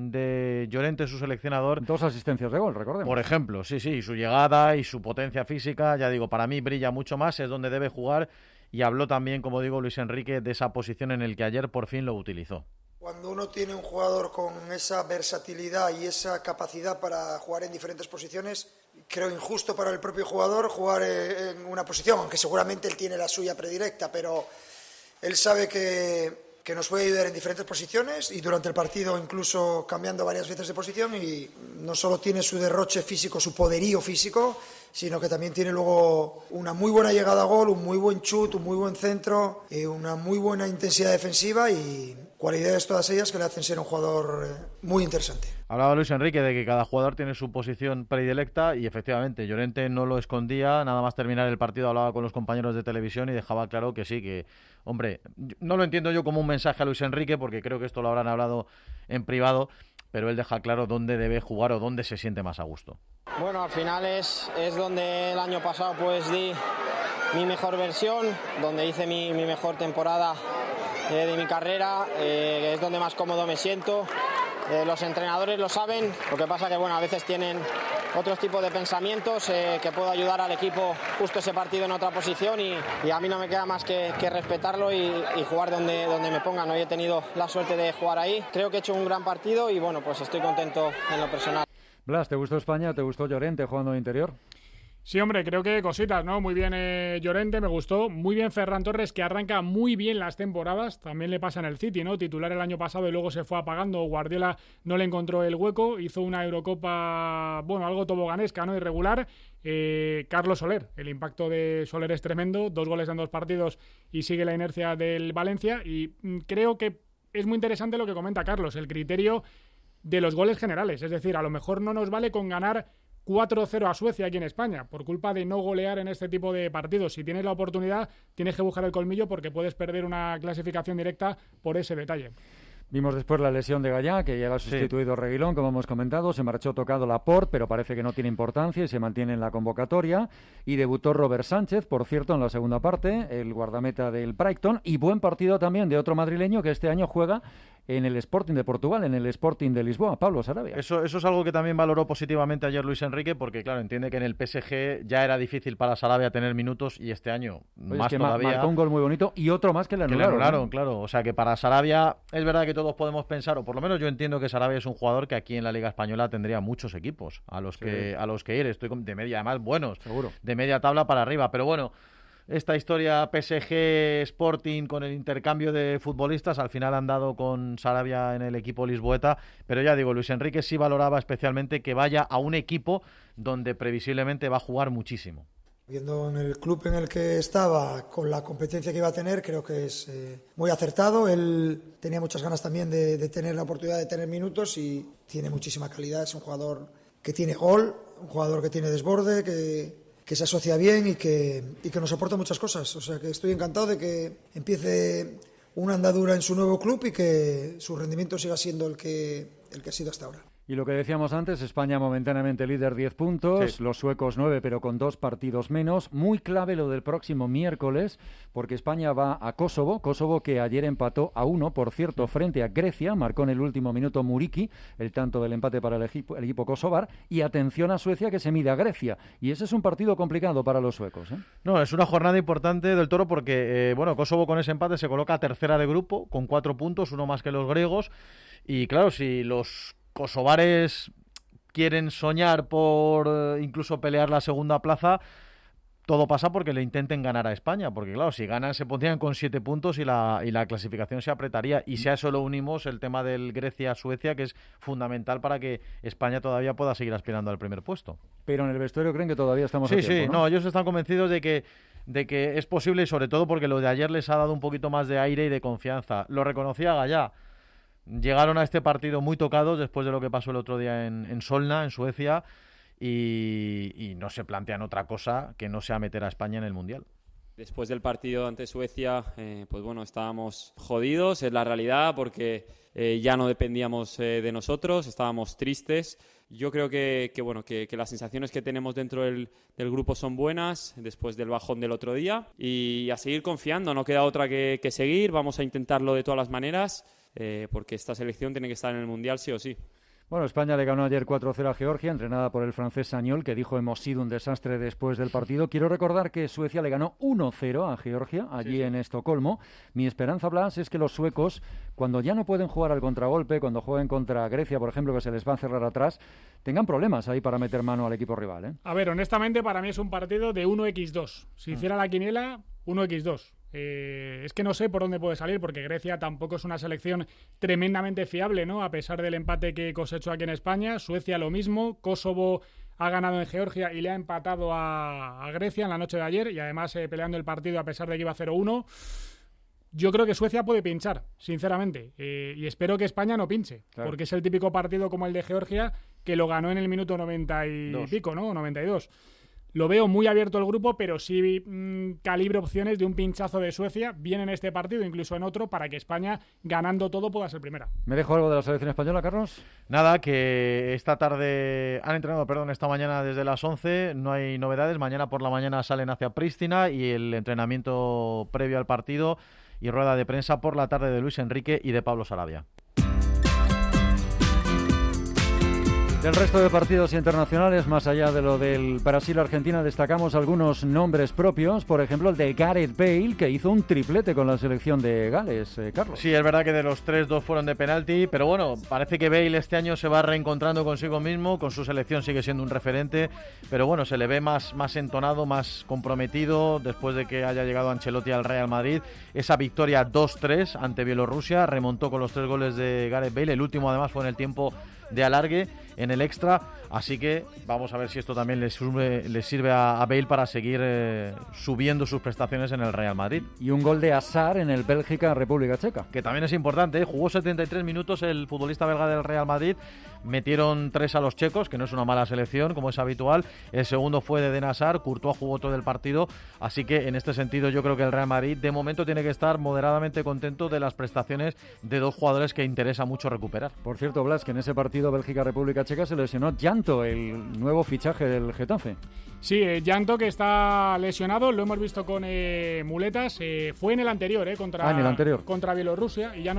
de Llorente, su seleccionador. 2 asistencias de gol, recordemos. Por ejemplo, sí, su llegada y su potencia física, ya digo, para mí brilla mucho más, es donde debe jugar, y habló también, como digo, Luis Enrique, de esa posición en el que ayer por fin lo utilizó. Cuando uno tiene un jugador con esa versatilidad y esa capacidad para jugar en diferentes posiciones, creo injusto para el propio jugador jugar en una posición, aunque seguramente él tiene la suya predilecta, pero él sabe que nos puede ayudar en diferentes posiciones y durante el partido incluso cambiando varias veces de posición, y no solo tiene su derroche físico, su poderío físico, sino que también tiene luego una muy buena llegada a gol, un muy buen chut, un muy buen centro, una muy buena intensidad defensiva, y cualidades todas ellas que le hacen ser un jugador muy interesante. Hablaba Luis Enrique de que cada jugador tiene su posición predilecta y efectivamente Llorente no lo escondía, nada más terminar el partido hablaba con los compañeros de televisión y dejaba claro que sí, que hombre, no lo entiendo yo como un mensaje a Luis Enrique porque creo que esto lo habrán hablado en privado, pero él deja claro dónde debe jugar o dónde se siente más a gusto. Bueno, al final es donde el año pasado pues di mi mejor versión, donde hice mi mejor temporada de mi carrera, es donde más cómodo me siento. Los entrenadores lo saben, lo que pasa que bueno, a veces tienen otros tipos de pensamientos que puedo ayudar al equipo justo ese partido en otra posición y a mí no me queda más que respetarlo y jugar donde me pongan. Hoy he tenido la suerte de jugar ahí, creo que he hecho un gran partido y bueno, pues estoy contento en lo personal. Blas, ¿te gustó España? ¿Te gustó Llorente jugando de interior? Sí, hombre, creo que cositas, ¿no? Muy bien Llorente, me gustó. Muy bien Ferran Torres, que arranca muy bien las temporadas. También le pasa en el City, ¿no? Titular el año pasado y luego se fue apagando. Guardiola no le encontró el hueco. Hizo una Eurocopa, bueno, algo toboganesca, ¿no? Irregular. Carlos Soler. El impacto de Soler es tremendo. 2 goles en 2 partidos y sigue la inercia del Valencia. Y creo que es muy interesante lo que comenta Carlos, el criterio de los goles generales. Es decir, a lo mejor no nos vale con ganar 4-0 a Suecia aquí en España, por culpa de no golear en este tipo de partidos. Si tienes la oportunidad, tienes que buscar el colmillo porque puedes perder una clasificación directa por ese detalle. Vimos después la lesión de Gallá, que ya lo ha sustituido Reguilón, como hemos comentado. Se marchó tocado Laporte, pero parece que no tiene importancia y se mantiene en la convocatoria. Y debutó Robert Sánchez, por cierto, en la segunda parte, el guardameta del Brighton. Y buen partido también de otro madrileño que este año juega en el Sporting de Portugal, en el Sporting de Lisboa, Pablo Sarabia. Eso es algo que también valoró positivamente ayer Luis Enrique, porque claro, entiende que en el PSG ya era difícil para Sarabia tener minutos y este año más todavía. Marcó un gol muy bonito y otro más que le anularon. ¿No? Claro. O sea que para Sarabia es verdad que todos podemos pensar, o por lo menos yo entiendo que Sarabia es un jugador que aquí en la Liga Española tendría muchos equipos a los que ir. Estoy de media, además buenos, seguro, de media tabla para arriba, pero bueno. Esta historia PSG Sporting con el intercambio de futbolistas, al final han dado con Sarabia en el equipo lisboeta, pero ya digo, Luis Enrique sí valoraba especialmente que vaya a un equipo donde previsiblemente va a jugar muchísimo. Viendo en el club en el que estaba, con la competencia que iba a tener, creo que es muy acertado. Él tenía muchas ganas también de tener la oportunidad de tener minutos y tiene muchísima calidad. Es un jugador que tiene gol, un jugador que tiene desborde, que se asocia bien y que nos aporta muchas cosas. O sea que estoy encantado de que empiece una andadura en su nuevo club y que su rendimiento siga siendo el que ha sido hasta ahora. Y lo que decíamos antes, España momentáneamente líder 10 puntos, sí. Los suecos 9 pero con 2 partidos menos. Muy clave lo del próximo miércoles porque España va a Kosovo que ayer empató a 1, por cierto, frente a Grecia, marcó en el último minuto Muriqi, el tanto del empate para el equipo kosovar, y atención a Suecia que se mide a Grecia, y ese es un partido complicado para los suecos, ¿eh? No, es una jornada importante del Toro porque, Kosovo con ese empate se coloca tercera de grupo con 4 puntos, uno más que los griegos, y claro, si los kosovares quieren soñar por incluso pelear la segunda plaza, todo pasa porque le intenten ganar a España, porque claro, si ganan se pondrían con 7 puntos y la clasificación se apretaría, y si a eso lo unimos el tema del Grecia-Suecia, que es fundamental para que España todavía pueda seguir aspirando al primer puesto. Pero en el vestuario creen que todavía estamos a tiempo, Sí, ¿no? Ellos están convencidos de que es posible, y sobre todo porque lo de ayer les ha dado un poquito más de aire y de confianza. Lo reconocía Gallá. Llegaron a este partido muy tocados después de lo que pasó el otro día en Solna, en Suecia, y no se plantean otra cosa que no sea meter a España en el Mundial. Después del partido ante Suecia, estábamos jodidos, es la realidad, porque ya no dependíamos de nosotros, estábamos tristes. Yo creo que las sensaciones que tenemos dentro del grupo son buenas, después del bajón del otro día, y a seguir confiando, no queda otra que seguir, vamos a intentarlo de todas las maneras, porque esta selección tiene que estar en el Mundial sí o sí. Bueno, España le ganó ayer 4-0 a Georgia, entrenada por el francés Sagnol, que dijo hemos sido un desastre después del partido. Quiero recordar que Suecia le ganó 1-0 a Georgia, allí en Estocolmo. Mi esperanza, Blas, es que los suecos, cuando ya no pueden jugar al contragolpe, cuando jueguen contra Grecia, por ejemplo, que se les va a cerrar atrás, tengan problemas ahí para meter mano al equipo rival, ¿eh? A ver, honestamente, para mí es un partido de 1x2. Si hiciera la quiniela, 1x2. Es que no sé por dónde puede salir, porque Grecia tampoco es una selección tremendamente fiable, ¿no? A pesar del empate que cosechó aquí en España. Suecia lo mismo. Kosovo ha ganado en Georgia y le ha empatado a Grecia en la noche de ayer, y además peleando el partido a pesar de que iba 0-1. Yo creo que Suecia puede pinchar, sinceramente, y espero que España no pinche, claro, porque es el típico partido como el de Georgia, que lo ganó en el minuto 90 y pico, ¿no? 92. Lo veo muy abierto el grupo, pero sí calibro opciones de un pinchazo de Suecia, bien en este partido, incluso en otro, para que España, ganando todo, pueda ser primera. ¿Me dejo algo de la selección española, Carlos? Nada, que esta mañana desde las 11, no hay novedades. Mañana por la mañana salen hacia Pristina y el entrenamiento previo al partido y rueda de prensa por la tarde de Luis Enrique y de Pablo Sarabia. Del resto de partidos internacionales, más allá de lo del Brasil-Argentina, destacamos algunos nombres propios, por ejemplo el de Gareth Bale, que hizo un triplete con la selección de Gales, Carlos. Sí, es verdad que de los 3, 2 fueron de penalti, pero bueno, parece que Bale este año se va reencontrando consigo mismo, con su selección sigue siendo un referente, pero bueno, se le ve más entonado, más comprometido, después de que haya llegado Ancelotti al Real Madrid. Esa victoria 2-3 ante Bielorrusia, remontó con los 3 goles de Gareth Bale, el último además fue en el tiempo de alargue, en el extra, así que vamos a ver si esto también le sirve a Bale para seguir subiendo sus prestaciones en el Real Madrid. Y un gol de Hazard en el Bélgica-República Checa, que también es importante, jugó 73 minutos el futbolista belga del Real Madrid, metieron 3 a los checos, que no es una mala selección como es habitual, el segundo fue de Eden Hazard, Courtois jugó todo el partido, así que en este sentido yo creo que el Real Madrid de momento tiene que estar moderadamente contento de las prestaciones de 2 jugadores que interesa mucho recuperar. Por cierto, Blas, que en ese partido Bélgica-República Checa se lesionó Llanto, el nuevo fichaje del Getafe. Sí, Llanto, que está lesionado, lo hemos visto con muletas, fue en el anterior, contra Bielorrusia, y ya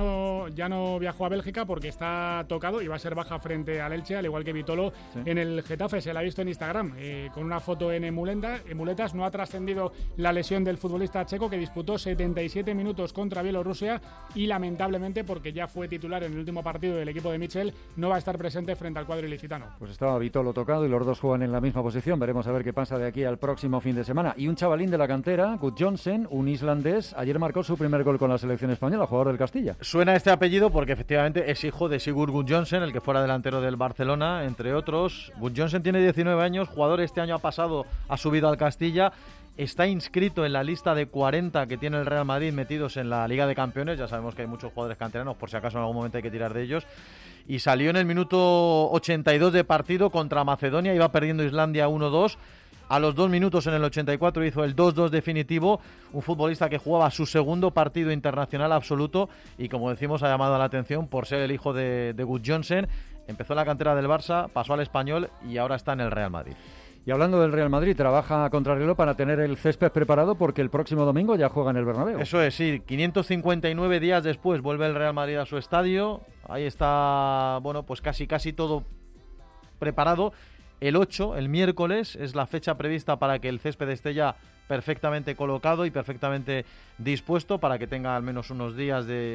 no viajó a Bélgica porque está tocado y va a ser baja frente al Elche, al igual que Vitolo en el Getafe. Se la ha visto en Instagram con una foto en muletas. No ha trascendido la lesión del futbolista checo, que disputó 77 minutos contra Bielorrusia y lamentablemente, porque ya fue titular en el último partido del equipo de Michel, no va a estar presente frente al cuadro ilicitano. Pues estaba Vitolo tocado y los dos juegan en la misma posición. Veremos a ver qué pasa de aquí al próximo fin de semana. Y un chavalín de la cantera, Gudjohnsen, un islandés, ayer marcó su primer gol con la selección española, jugador del Castilla. Suena este apellido porque efectivamente es hijo de Sigurd Gudjohnsen, el que fuera delantero del Barcelona, entre otros. Gudjohnsen tiene 19 años, jugador este año ha subido al Castilla. Está inscrito en la lista de 40 que tiene el Real Madrid metidos en la Liga de Campeones. Ya sabemos que hay muchos jugadores canteranos, por si acaso en algún momento hay que tirar de ellos. Y salió en el minuto 82 de partido contra Macedonia, iba perdiendo Islandia 1-2. A los 2 minutos, en el 84, hizo el 2-2 definitivo. Un futbolista que jugaba su segundo partido internacional absoluto y, como decimos, ha llamado la atención por ser el hijo de Gudjohnsen. Empezó en la cantera del Barça, pasó al Español y ahora está en el Real Madrid. Y hablando del Real Madrid, trabaja a contrarreloj para tener el césped preparado porque el próximo domingo ya juega en el Bernabéu. Eso es, sí. 559 días después vuelve el Real Madrid a su estadio. Ahí está, bueno, pues casi todo preparado. El 8, el miércoles, es la fecha prevista para que el césped esté ya perfectamente colocado y perfectamente dispuesto para que tenga al menos unos días de,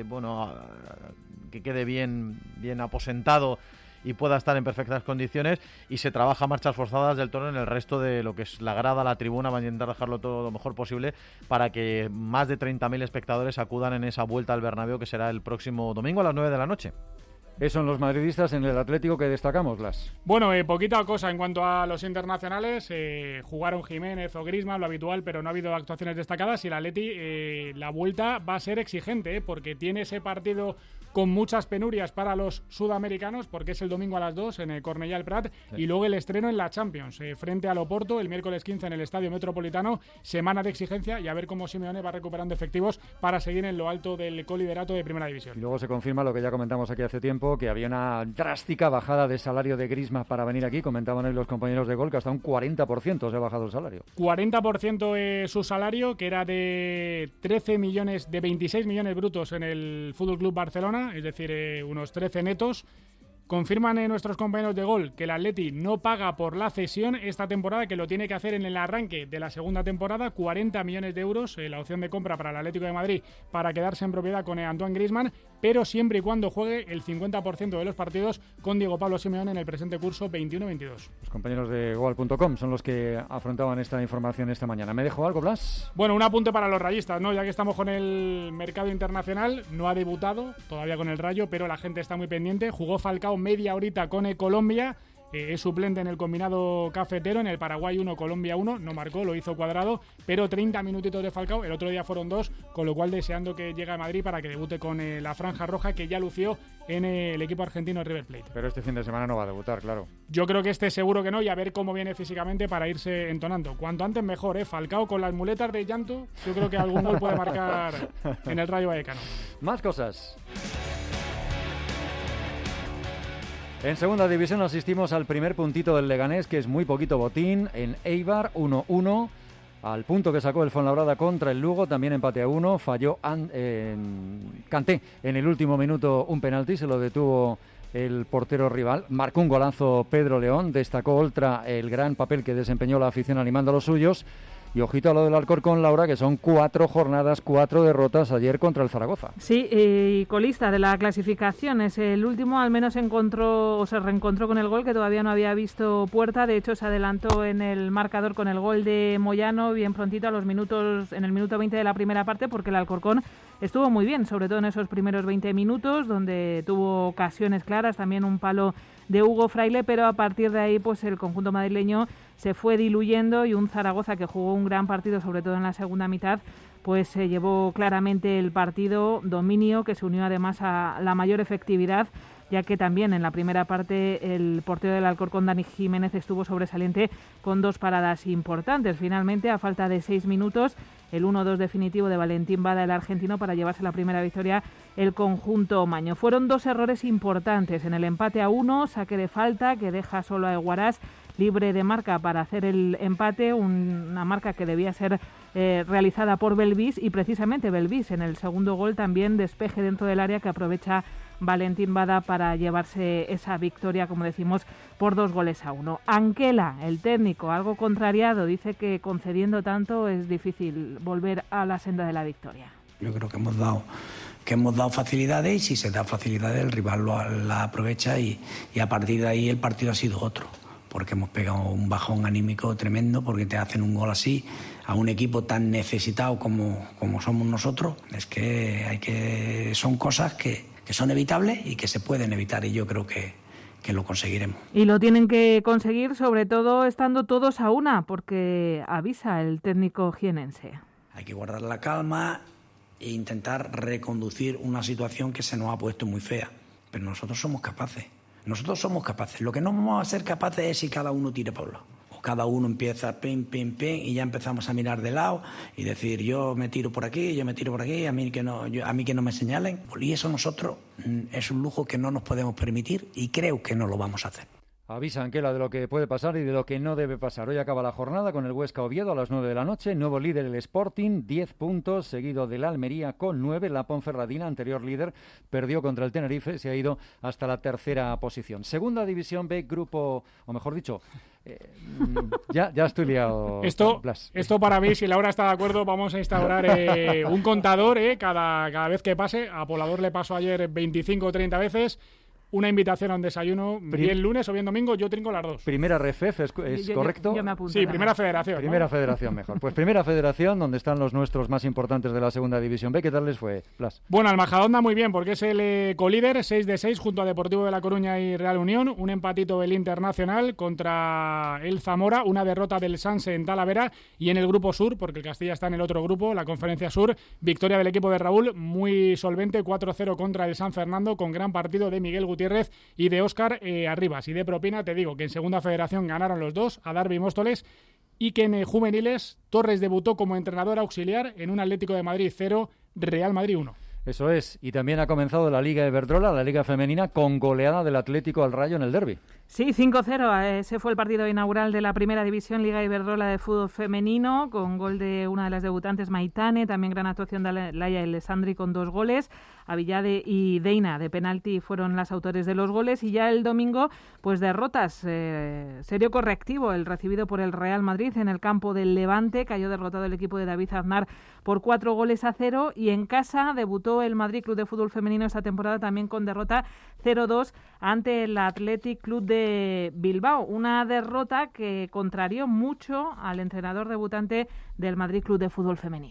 que quede bien aposentado y pueda estar en perfectas condiciones, y se trabaja a marchas forzadas del torneo en el resto de lo que es la grada, la tribuna. Va a intentar dejarlo todo lo mejor posible para que más de 30.000 espectadores acudan en esa vuelta al Bernabéu, que será el próximo domingo a las 9 de la noche. Eso en los madridistas. En el Atlético, que destacamos, Blas. Bueno, poquita cosa en cuanto a los internacionales. Jugaron Jiménez o Griezmann, lo habitual, pero no ha habido actuaciones destacadas. Y el Atleti, la vuelta va a ser exigente, porque tiene ese partido con muchas penurias para los sudamericanos, porque es el domingo a las 2 en el Cornellà el Prat, sí. Y luego el estreno en la Champions, frente al Oporto, el miércoles 15 en el Estadio Metropolitano. Semana de exigencia, y a ver cómo Simeone va recuperando efectivos para seguir en lo alto del coliderato de Primera División. Y luego se confirma lo que ya comentamos aquí hace tiempo, que había una drástica bajada de salario de Griezmann para venir aquí. Comentaban hoy los compañeros de Gol que hasta un 40% se ha bajado el salario. 40% su salario, que era de 26 millones brutos en el Fútbol Club Barcelona, es decir, unos 13 netos. Confirman nuestros compañeros de Gol que el Atleti no paga por la cesión esta temporada, que lo tiene que hacer en el arranque de la segunda temporada. 40 millones de euros, la opción de compra para el Atlético de Madrid para quedarse en propiedad con Antoine Griezmann, pero siempre y cuando juegue el 50% de los partidos con Diego Pablo Simeone en el presente curso 21-22. Los compañeros de Gol.com son los que afrontaban esta información esta mañana. ¿Me dejo algo, Blas? Bueno, un apunte para los rayistas, ¿no? Ya que estamos con el mercado internacional, no ha debutado todavía con el Rayo, pero la gente está muy pendiente. Jugó Falcao media horita con Colombia. es suplente en el combinado cafetero, en el Paraguay 1, Colombia 1, no marcó, lo hizo Cuadrado, pero 30 minutitos de Falcao, el otro día fueron 2, con lo cual deseando que llegue a Madrid para que debute con la franja roja que ya lució en el equipo argentino River Plate. Pero este fin de semana no va a debutar, claro. Yo creo que este seguro que no, y a ver cómo viene físicamente para irse entonando. Cuanto antes mejor, Falcao con las muletas de llanto, yo creo que algún gol puede marcar en el Rayo Vallecano. Más cosas. En segunda división asistimos al primer puntito del Leganés, que es muy poquito botín, en Eibar 1-1, al punto que sacó el Fuenlabrada contra el Lugo, también empate a 1, falló Kanté en el último minuto un penalti, se lo detuvo el portero rival, marcó un golazo Pedro León, destacó Oltra el gran papel que desempeñó la afición animando a los suyos. Y ojito a lo del Alcorcón, Laura, que son 4 jornadas, 4 derrotas ayer contra el Zaragoza. Sí, y colista de la clasificación. Es el último, al menos se reencontró con el gol que todavía no había visto puerta. De hecho, se adelantó en el marcador con el gol de Moyano bien prontito en el minuto 20 de la primera parte, porque el Alcorcón estuvo muy bien, sobre todo en esos primeros 20 minutos, donde tuvo ocasiones claras, también un palo de Hugo Fraile, pero a partir de ahí pues el conjunto madrileño se fue diluyendo y un Zaragoza que jugó un gran partido, sobre todo en la segunda mitad, pues se llevó claramente el partido, dominio que se unió además a la mayor efectividad, ya que también en la primera parte el portero del Alcorcón, Dani Jiménez, estuvo sobresaliente con 2 paradas importantes. Finalmente, a falta de 6 minutos, el 1-2 definitivo de Valentín Bada, el argentino, para llevarse la primera victoria el conjunto maño. Fueron 2 errores importantes en el empate a 1, saque de falta que deja solo a Eguarás libre de marca para hacer el empate, una marca que debía ser realizada por Belvis, y precisamente Belvis en el segundo gol también despeje dentro del área que aprovecha Valentín Bada para llevarse esa victoria, como decimos, por 2-1. Anquela, el técnico, algo contrariado, dice que concediendo tanto es difícil volver a la senda de la victoria. Yo creo que hemos dado facilidades, y si se da facilidades el rival la aprovecha y a partir de ahí el partido ha sido otro, porque hemos pegado un bajón anímico tremendo, porque te hacen un gol así a un equipo tan necesitado como somos nosotros. Es que son cosas que son evitables y que se pueden evitar, y yo creo que lo conseguiremos. Y lo tienen que conseguir, sobre todo estando todos a una, porque avisa el técnico jienense. Hay que guardar la calma e intentar reconducir una situación que se nos ha puesto muy fea, pero nosotros somos capaces. Lo que no vamos a ser capaces es si cada uno tire para un lado. Cada uno empieza pim, y ya empezamos a mirar de lado y decir yo me tiro por aquí, a mí que no me señalen. Y eso nosotros es un lujo que no nos podemos permitir, y creo que no lo vamos a hacer. Avisa Anquela de lo que puede pasar y de lo que no debe pasar. Hoy acaba la jornada con el Huesca Oviedo a las 9 de la noche. Nuevo líder el Sporting, 10 puntos, seguido del Almería con 9. La Ponferradina, anterior líder, perdió contra el Tenerife, se ha ido hasta la tercera posición. Segunda División B, grupo, o mejor dicho, ya estoy liado. Esto para mí, si Laura está de acuerdo, vamos a instaurar un contador cada vez que pase. A Polador le pasó ayer 25 o 30 veces. Una invitación a un desayuno, bien lunes o bien domingo, yo trinco las 2. Primera RFEF, ¿es correcto? Yo me apunto. Sí, Primera Federación. Primera Federación, mejor. Pues Primera Federación, donde están los nuestros más importantes de la Segunda División B. ¿Qué tal les fue, Blas? Bueno, al Majadahonda muy bien, porque es el colíder, 6 de 6, junto a Deportivo de La Coruña y Real Unión. Un empatito del Internacional contra el Zamora, una derrota del Sanse en Talavera, y en el Grupo Sur, porque el Castilla está en el otro grupo, la Conferencia Sur, victoria del equipo de Raúl, muy solvente, 4-0 contra el San Fernando, con gran partido de Miguel Gutiérrez y de Óscar Arribas. Y de propina te digo que en Segunda Federación ganaron los dos, a Darby y Móstoles, y que en juveniles Torres debutó como entrenador auxiliar en un Atlético de Madrid 0, Real Madrid 1. Eso es, y también ha comenzado la Liga Iberdrola, la Liga Femenina, con goleada del Atlético al Rayo en el derbi. Sí, 5-0, ese fue el partido inaugural de la Primera División Liga Iberdrola de fútbol femenino, con gol de una de las debutantes, Maitane, también gran actuación de Laia Alessandri con 2 goles. Avillade y Deina de penalti fueron las autores de los goles, y ya el domingo pues derrotas, serio correctivo el recibido por el Real Madrid en el campo del Levante, cayó derrotado el equipo de David Aznar por 4-0, y en casa debutó el Madrid Club de Fútbol Femenino esta temporada también con derrota 0-2 ante el Athletic Club de Bilbao, una derrota que contrarió mucho al entrenador debutante del Madrid Club de Fútbol Femenino.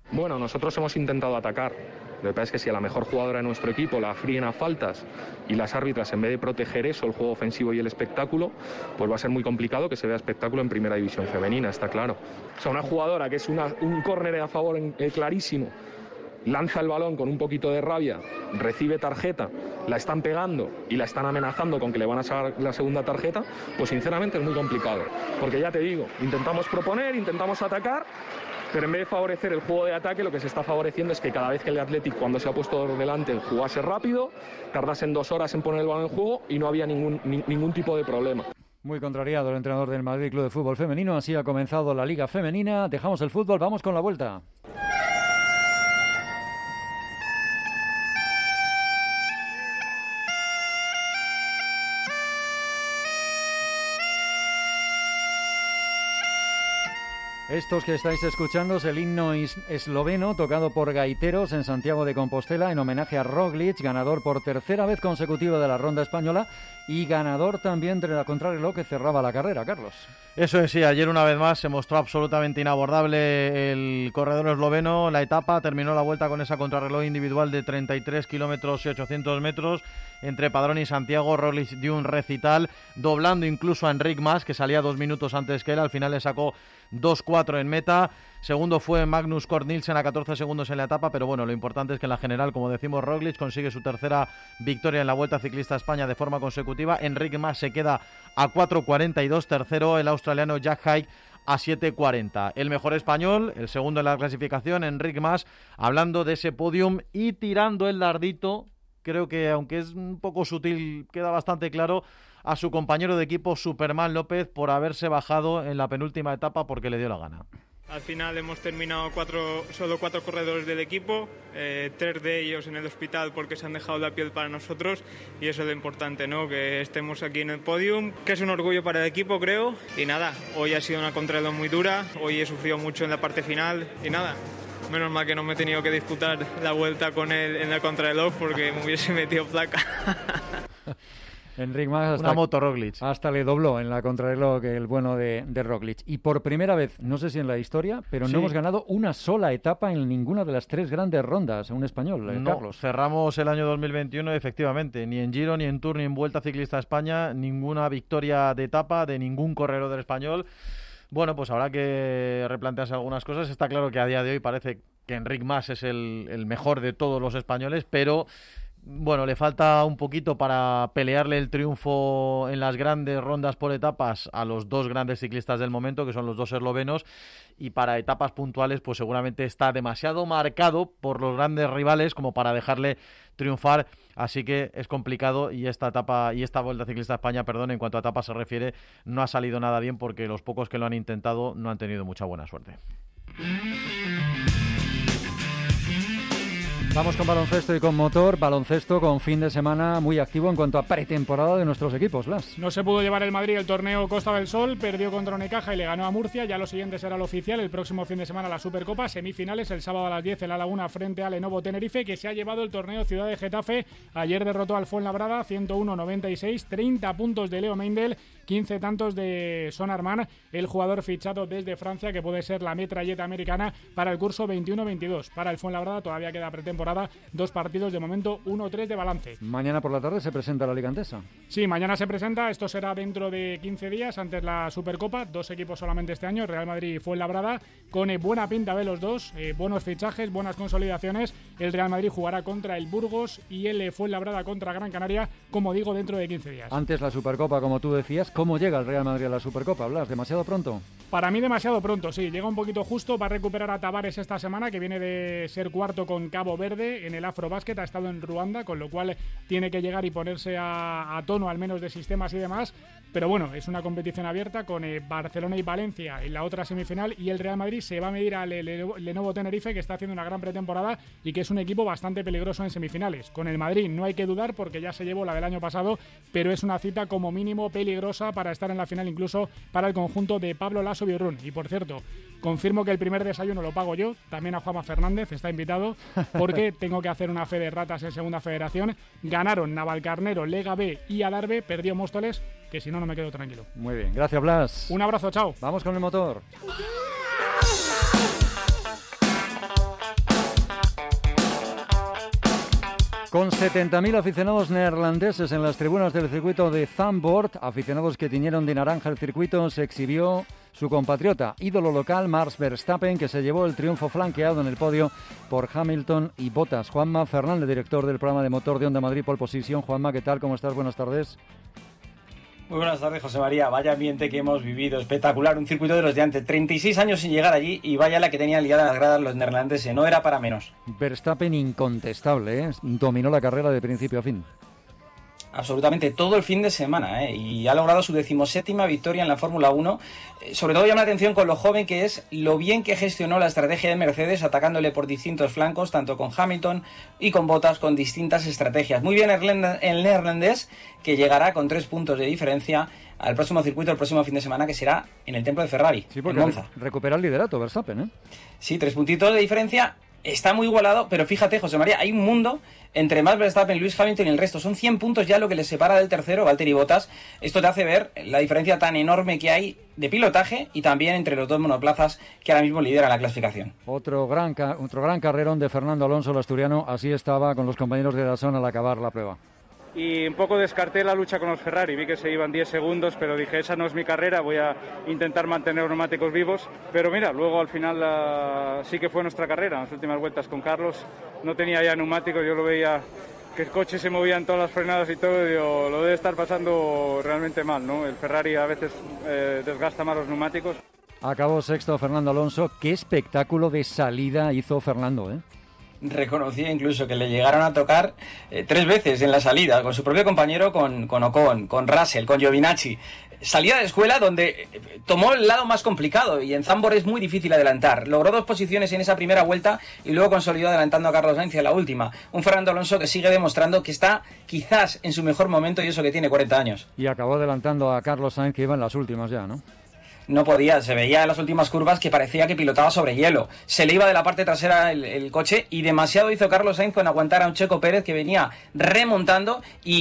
Bueno, nosotros hemos intentado atacar. Lo que pasa es que si a la mejor jugadora de nuestro equipo la fríen a faltas y las árbitras, en vez de proteger eso, el juego ofensivo y el espectáculo, pues va a ser muy complicado que se vea espectáculo en primera división femenina, está claro. O sea, una jugadora que es un córner a favor clarísimo, lanza el balón con un poquito de rabia, recibe tarjeta, la están pegando y la están amenazando con que le van a sacar la segunda tarjeta, pues sinceramente es muy complicado. Porque ya te digo, intentamos proponer, intentamos atacar, pero en vez de favorecer el juego de ataque, lo que se está favoreciendo es que cada vez que el Athletic, cuando se ha puesto delante, jugase rápido, tardasen 2 horas en poner el balón en juego y no había ningún tipo de problema. Muy contrariado el entrenador del Madrid Club de Fútbol Femenino. Así ha comenzado la Liga Femenina. Dejamos el fútbol, vamos con la vuelta. Estos que estáis escuchando es el himno esloveno tocado por gaiteros en Santiago de Compostela en homenaje a Roglic, ganador por tercera vez consecutiva de la ronda española y ganador también de la contrarreloj que cerraba la carrera, Carlos. Eso es, sí, ayer una vez más se mostró absolutamente inabordable el corredor esloveno. La etapa terminó la vuelta con esa contrarreloj individual de 33 kilómetros y 800 metros entre Padrón y Santiago. Roglic dio un recital, doblando incluso a Enric Mas, que salía 2 minutos antes que él. Al final le sacó 2:4 en meta. Segundo fue Magnus Cort Nielsen a 14 segundos en la etapa, pero bueno, lo importante es que en la general, como decimos, Roglic consigue su tercera victoria en la Vuelta Ciclista a España de forma consecutiva. Enric Mas se queda a 4:42, tercero el australiano Jack Haig a 7:40. El mejor español, el segundo en la clasificación, Enric Mas, hablando de ese podium y tirando el dardito, creo que aunque es un poco sutil, queda bastante claro, a su compañero de equipo Superman López por haberse bajado en la penúltima etapa porque le dio la gana. Al final hemos terminado solo 4 corredores del equipo, 3 de ellos en el hospital porque se han dejado la piel para nosotros y eso es lo importante, ¿no? Que estemos aquí en el podium, que es un orgullo para el equipo, creo. Y nada, hoy ha sido una contrarreloj muy dura, hoy he sufrido mucho en la parte final y nada. Menos mal que no me he tenido que disputar la vuelta con él en la contrarreloj porque me hubiese metido placa. Enric Mas una moto Roglic. Hasta le dobló en la contrarreloj el bueno de Roglic. Y por primera vez, no sé si en la historia, pero no hemos ganado una sola etapa en ninguna de las 3 grandes rondas. Un español, Carlos. Cerramos el año 2021, efectivamente. Ni en Giro, ni en Tour, ni en Vuelta Ciclista a España. Ninguna victoria de etapa de ningún corredor del español. Bueno, pues habrá que replantearse algunas cosas. Está claro que a día de hoy parece que Enric Mas es el mejor de todos los españoles, pero bueno, le falta un poquito para pelearle el triunfo en las grandes rondas por etapas a los 2 grandes ciclistas del momento, que son los 2 eslovenos, y para etapas puntuales pues seguramente está demasiado marcado por los grandes rivales como para dejarle triunfar, así que es complicado y esta Vuelta Ciclista a España, en cuanto a etapas se refiere, no ha salido nada bien porque los pocos que lo han intentado no han tenido mucha buena suerte. Vamos con baloncesto y con motor. Baloncesto con fin de semana muy activo en cuanto a pretemporada de nuestros equipos, Blas. No se pudo llevar el Madrid el torneo Costa del Sol, perdió contra Unicaja y le ganó a Murcia. Ya lo siguiente será lo oficial, el próximo fin de semana la Supercopa, semifinales el sábado a las 10 en La Laguna frente a Lenovo Tenerife, que se ha llevado el torneo Ciudad de Getafe. Ayer derrotó al Fuenlabrada 101-96, 30 puntos de Leo Meindel, 15 tantos de Son Armand, el jugador fichado desde Francia, que puede ser la metralleta americana para el curso 21-22. Para el Fuenlabrada todavía queda pretemporada, 2 partidos de momento, 1-3 de balance. Mañana por la tarde se presenta la Liga Endesa. Sí, mañana se presenta, esto será dentro de 15 días, antes la Supercopa, 2 equipos solamente este año, Real Madrid y Fuenlabrada, con buena pinta de los dos, buenos fichajes, buenas consolidaciones. El Real Madrid jugará contra el Burgos y el Fuenlabrada contra Gran Canaria, como digo, dentro de 15 días. Antes la Supercopa, como tú decías, ¿cómo llega el Real Madrid a la Supercopa? ¿Hablas demasiado pronto? Para mí demasiado pronto, sí, llega un poquito justo. Va a recuperar a Tavares esta semana, que viene de ser cuarto con Cabo Verde en el Afrobásquet, ha estado en Ruanda, con lo cual tiene que llegar y ponerse a tono al menos de sistemas y demás. Pero bueno, es una competición abierta con Barcelona y Valencia en la otra semifinal, y el Real Madrid se va a medir al Lenovo Tenerife, que está haciendo una gran pretemporada y que es un equipo bastante peligroso en semifinales. Con el Madrid no hay que dudar porque ya se llevó la del año pasado, pero es una cita como mínimo peligrosa para estar en la final, incluso para el conjunto de Pablo Lasso Birrún. Y por cierto, confirmo que el primer desayuno lo pago yo, también a Juanma Fernández, está invitado, porque tengo que hacer una fe de ratas en Segunda Federación. Ganaron Navalcarnero, Lega B y Adarve, perdió Móstoles, que si no, no me quedo tranquilo. Muy bien, gracias Blas. Un abrazo, chao. Vamos con el motor. Con 70.000 aficionados neerlandeses en las tribunas del circuito de Zandvoort, aficionados que tiñeron de naranja el circuito, se exhibió su compatriota, ídolo local, Max Verstappen, que se llevó el triunfo flanqueado en el podio por Hamilton y Bottas. Juanma Fernández, director del programa de motor de Onda Madrid Pole Position. Juanma, ¿qué tal? ¿Cómo estás? Buenas tardes. Muy buenas tardes, José María. Vaya ambiente que hemos vivido, espectacular, un circuito de los de antes, 36 años sin llegar allí y vaya la que tenían liada las gradas los neerlandeses, no era para menos. Verstappen incontestable, dominó la carrera de principio a fin. Absolutamente todo el fin de semana, y ha logrado su 17ª victoria en la Fórmula 1. Sobre todo llama la atención con lo joven que es, lo bien que gestionó la estrategia de Mercedes, atacándole por distintos flancos, tanto con Hamilton y con Bottas, con distintas estrategias. Muy bien el neerlandés, que llegará con 3 puntos de diferencia al próximo circuito, el próximo fin de semana, que será en el templo de Ferrari, sí, porque en Monza. Recupera el liderato Verstappen, Sí, 3 puntitos de diferencia. Está muy igualado, pero fíjate, José María, hay un mundo entre Max Verstappen, Lewis Hamilton y el resto. Son 100 puntos ya lo que les separa del tercero, Valtteri Bottas. Esto te hace ver la diferencia tan enorme que hay de pilotaje y también entre los dos monoplazas que ahora mismo lideran la clasificación. Otro gran carrerón de Fernando Alonso, el asturiano. Así estaba con los compañeros de Dazón al acabar la prueba. Y un poco descarté la lucha con los Ferrari, vi que se iban 10 segundos, pero dije, esa no es mi carrera, voy a intentar mantener los neumáticos vivos. Pero mira, luego al final sí que fue nuestra carrera, en las últimas vueltas con Carlos, no tenía ya neumáticos, yo lo veía que el coche se movía en todas las frenadas y todo, y digo, lo debe estar pasando realmente mal, ¿no? El Ferrari a veces desgasta más los neumáticos. Acabó sexto Fernando Alonso. Qué espectáculo de salida hizo Fernando, Reconocía incluso que le llegaron a tocar 3 veces en la salida, con su propio compañero, con Ocon, con Russell, con Giovinazzi. Salida de escuela donde tomó el lado más complicado y en Zandvoort es muy difícil adelantar. Logró 2 posiciones en esa primera vuelta y luego consolidó adelantando a Carlos Sainz en la última. Un Fernando Alonso que sigue demostrando que está quizás en su mejor momento y eso que tiene 40 años. Y acabó adelantando a Carlos Sainz, que iba en las últimas ya, ¿no? No podía, se veía en las últimas curvas que parecía que pilotaba sobre hielo. Se le iba de la parte trasera el coche y demasiado hizo Carlos Sainz con aguantar a un Checo Pérez que venía remontando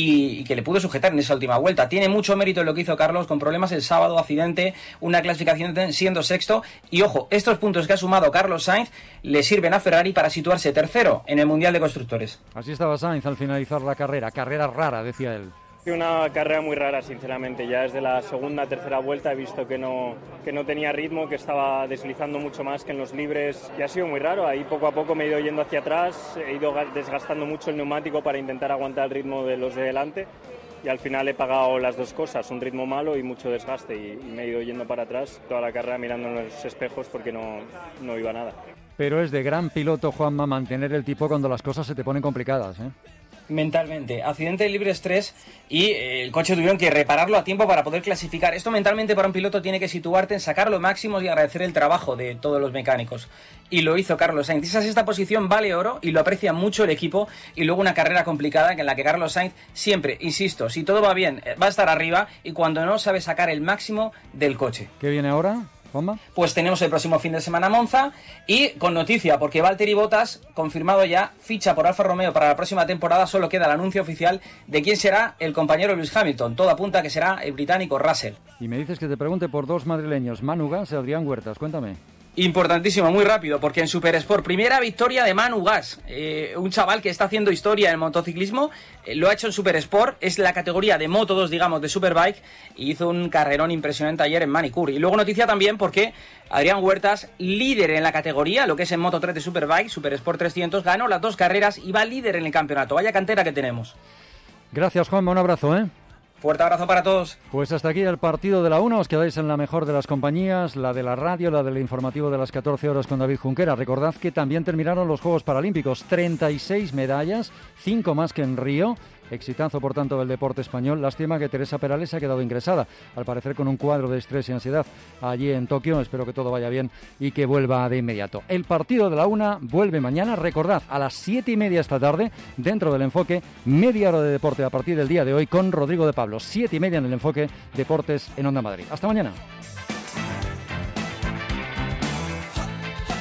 y que le pudo sujetar en esa última vuelta. Tiene mucho mérito en lo que hizo Carlos, con problemas el sábado, accidente, una clasificación siendo sexto. Y ojo, estos puntos que ha sumado Carlos Sainz le sirven a Ferrari para situarse tercero en el Mundial de Constructores. Así estaba Sainz al finalizar la carrera. Carrera rara, decía él. Una carrera muy rara, sinceramente. Ya desde la segunda, tercera vuelta he visto que no tenía ritmo, que estaba deslizando mucho más que en los libres y ha sido muy raro. Ahí poco a poco me he ido yendo hacia atrás, he ido desgastando mucho el neumático para intentar aguantar el ritmo de los de delante y al final he pagado las dos cosas, un ritmo malo y mucho desgaste y me he ido yendo para atrás toda la carrera mirando en los espejos porque no iba nada. Pero es de gran piloto, Juanma, mantener el tipo cuando las cosas se te ponen complicadas, Mentalmente, accidente de libres 3 y el coche tuvieron que repararlo a tiempo para poder clasificar. Esto mentalmente para un piloto tiene que situarte en sacar lo máximo y agradecer el trabajo de todos los mecánicos. Y lo hizo Carlos Sainz. Esa sexta posición vale oro y lo aprecia mucho el equipo. Y luego una carrera complicada en la que Carlos Sainz siempre, insisto, si todo va bien, va a estar arriba y cuando no sabe sacar el máximo del coche. ¿Qué viene ahora? ¿Juanma? Pues tenemos el próximo fin de semana Monza y con noticia, porque Valtteri Bottas, confirmado ya, ficha por Alfa Romeo para la próxima temporada. Solo queda el anuncio oficial de quién será el compañero Lewis Hamilton. Todo apunta a que será el británico Russell. Y me dices que te pregunte por 2 madrileños, Manu Gas y Adrián Huertas. Cuéntame. Importantísimo, muy rápido, porque en Supersport, primera victoria de Manu Gas, un chaval que está haciendo historia en el motociclismo, lo ha hecho en Supersport, es la categoría de Moto 2, digamos, de Superbike, y hizo un carrerón impresionante ayer en Manicure. Y luego noticia también porque Adrián Huertas, líder en la categoría, lo que es en Moto 3 de Superbike, Supersport 300, ganó las 2 carreras y va líder en el campeonato. Vaya cantera que tenemos. Gracias, Juanma, un abrazo, Fuerte abrazo para todos. Pues hasta aquí el partido de la 1. Os quedáis en la mejor de las compañías, la de la radio, la del informativo de las 14 horas con David Junquera. Recordad que también terminaron los Juegos Paralímpicos. 36 medallas, 5 más que en Río. Exitazo, por tanto, del deporte español. Lástima que Teresa Perales ha quedado ingresada, al parecer con un cuadro de estrés y ansiedad allí en Tokio. Espero que todo vaya bien y que vuelva de inmediato. El partido de la 1 vuelve mañana. Recordad, a las 7:30 esta tarde, dentro del Enfoque, media hora de deporte a partir del día de hoy con Rodrigo de Pablo. 7:30 en el Enfoque Deportes en Onda Madrid. Hasta mañana.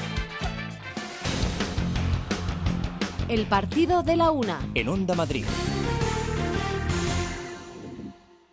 El partido de la 1 en Onda Madrid.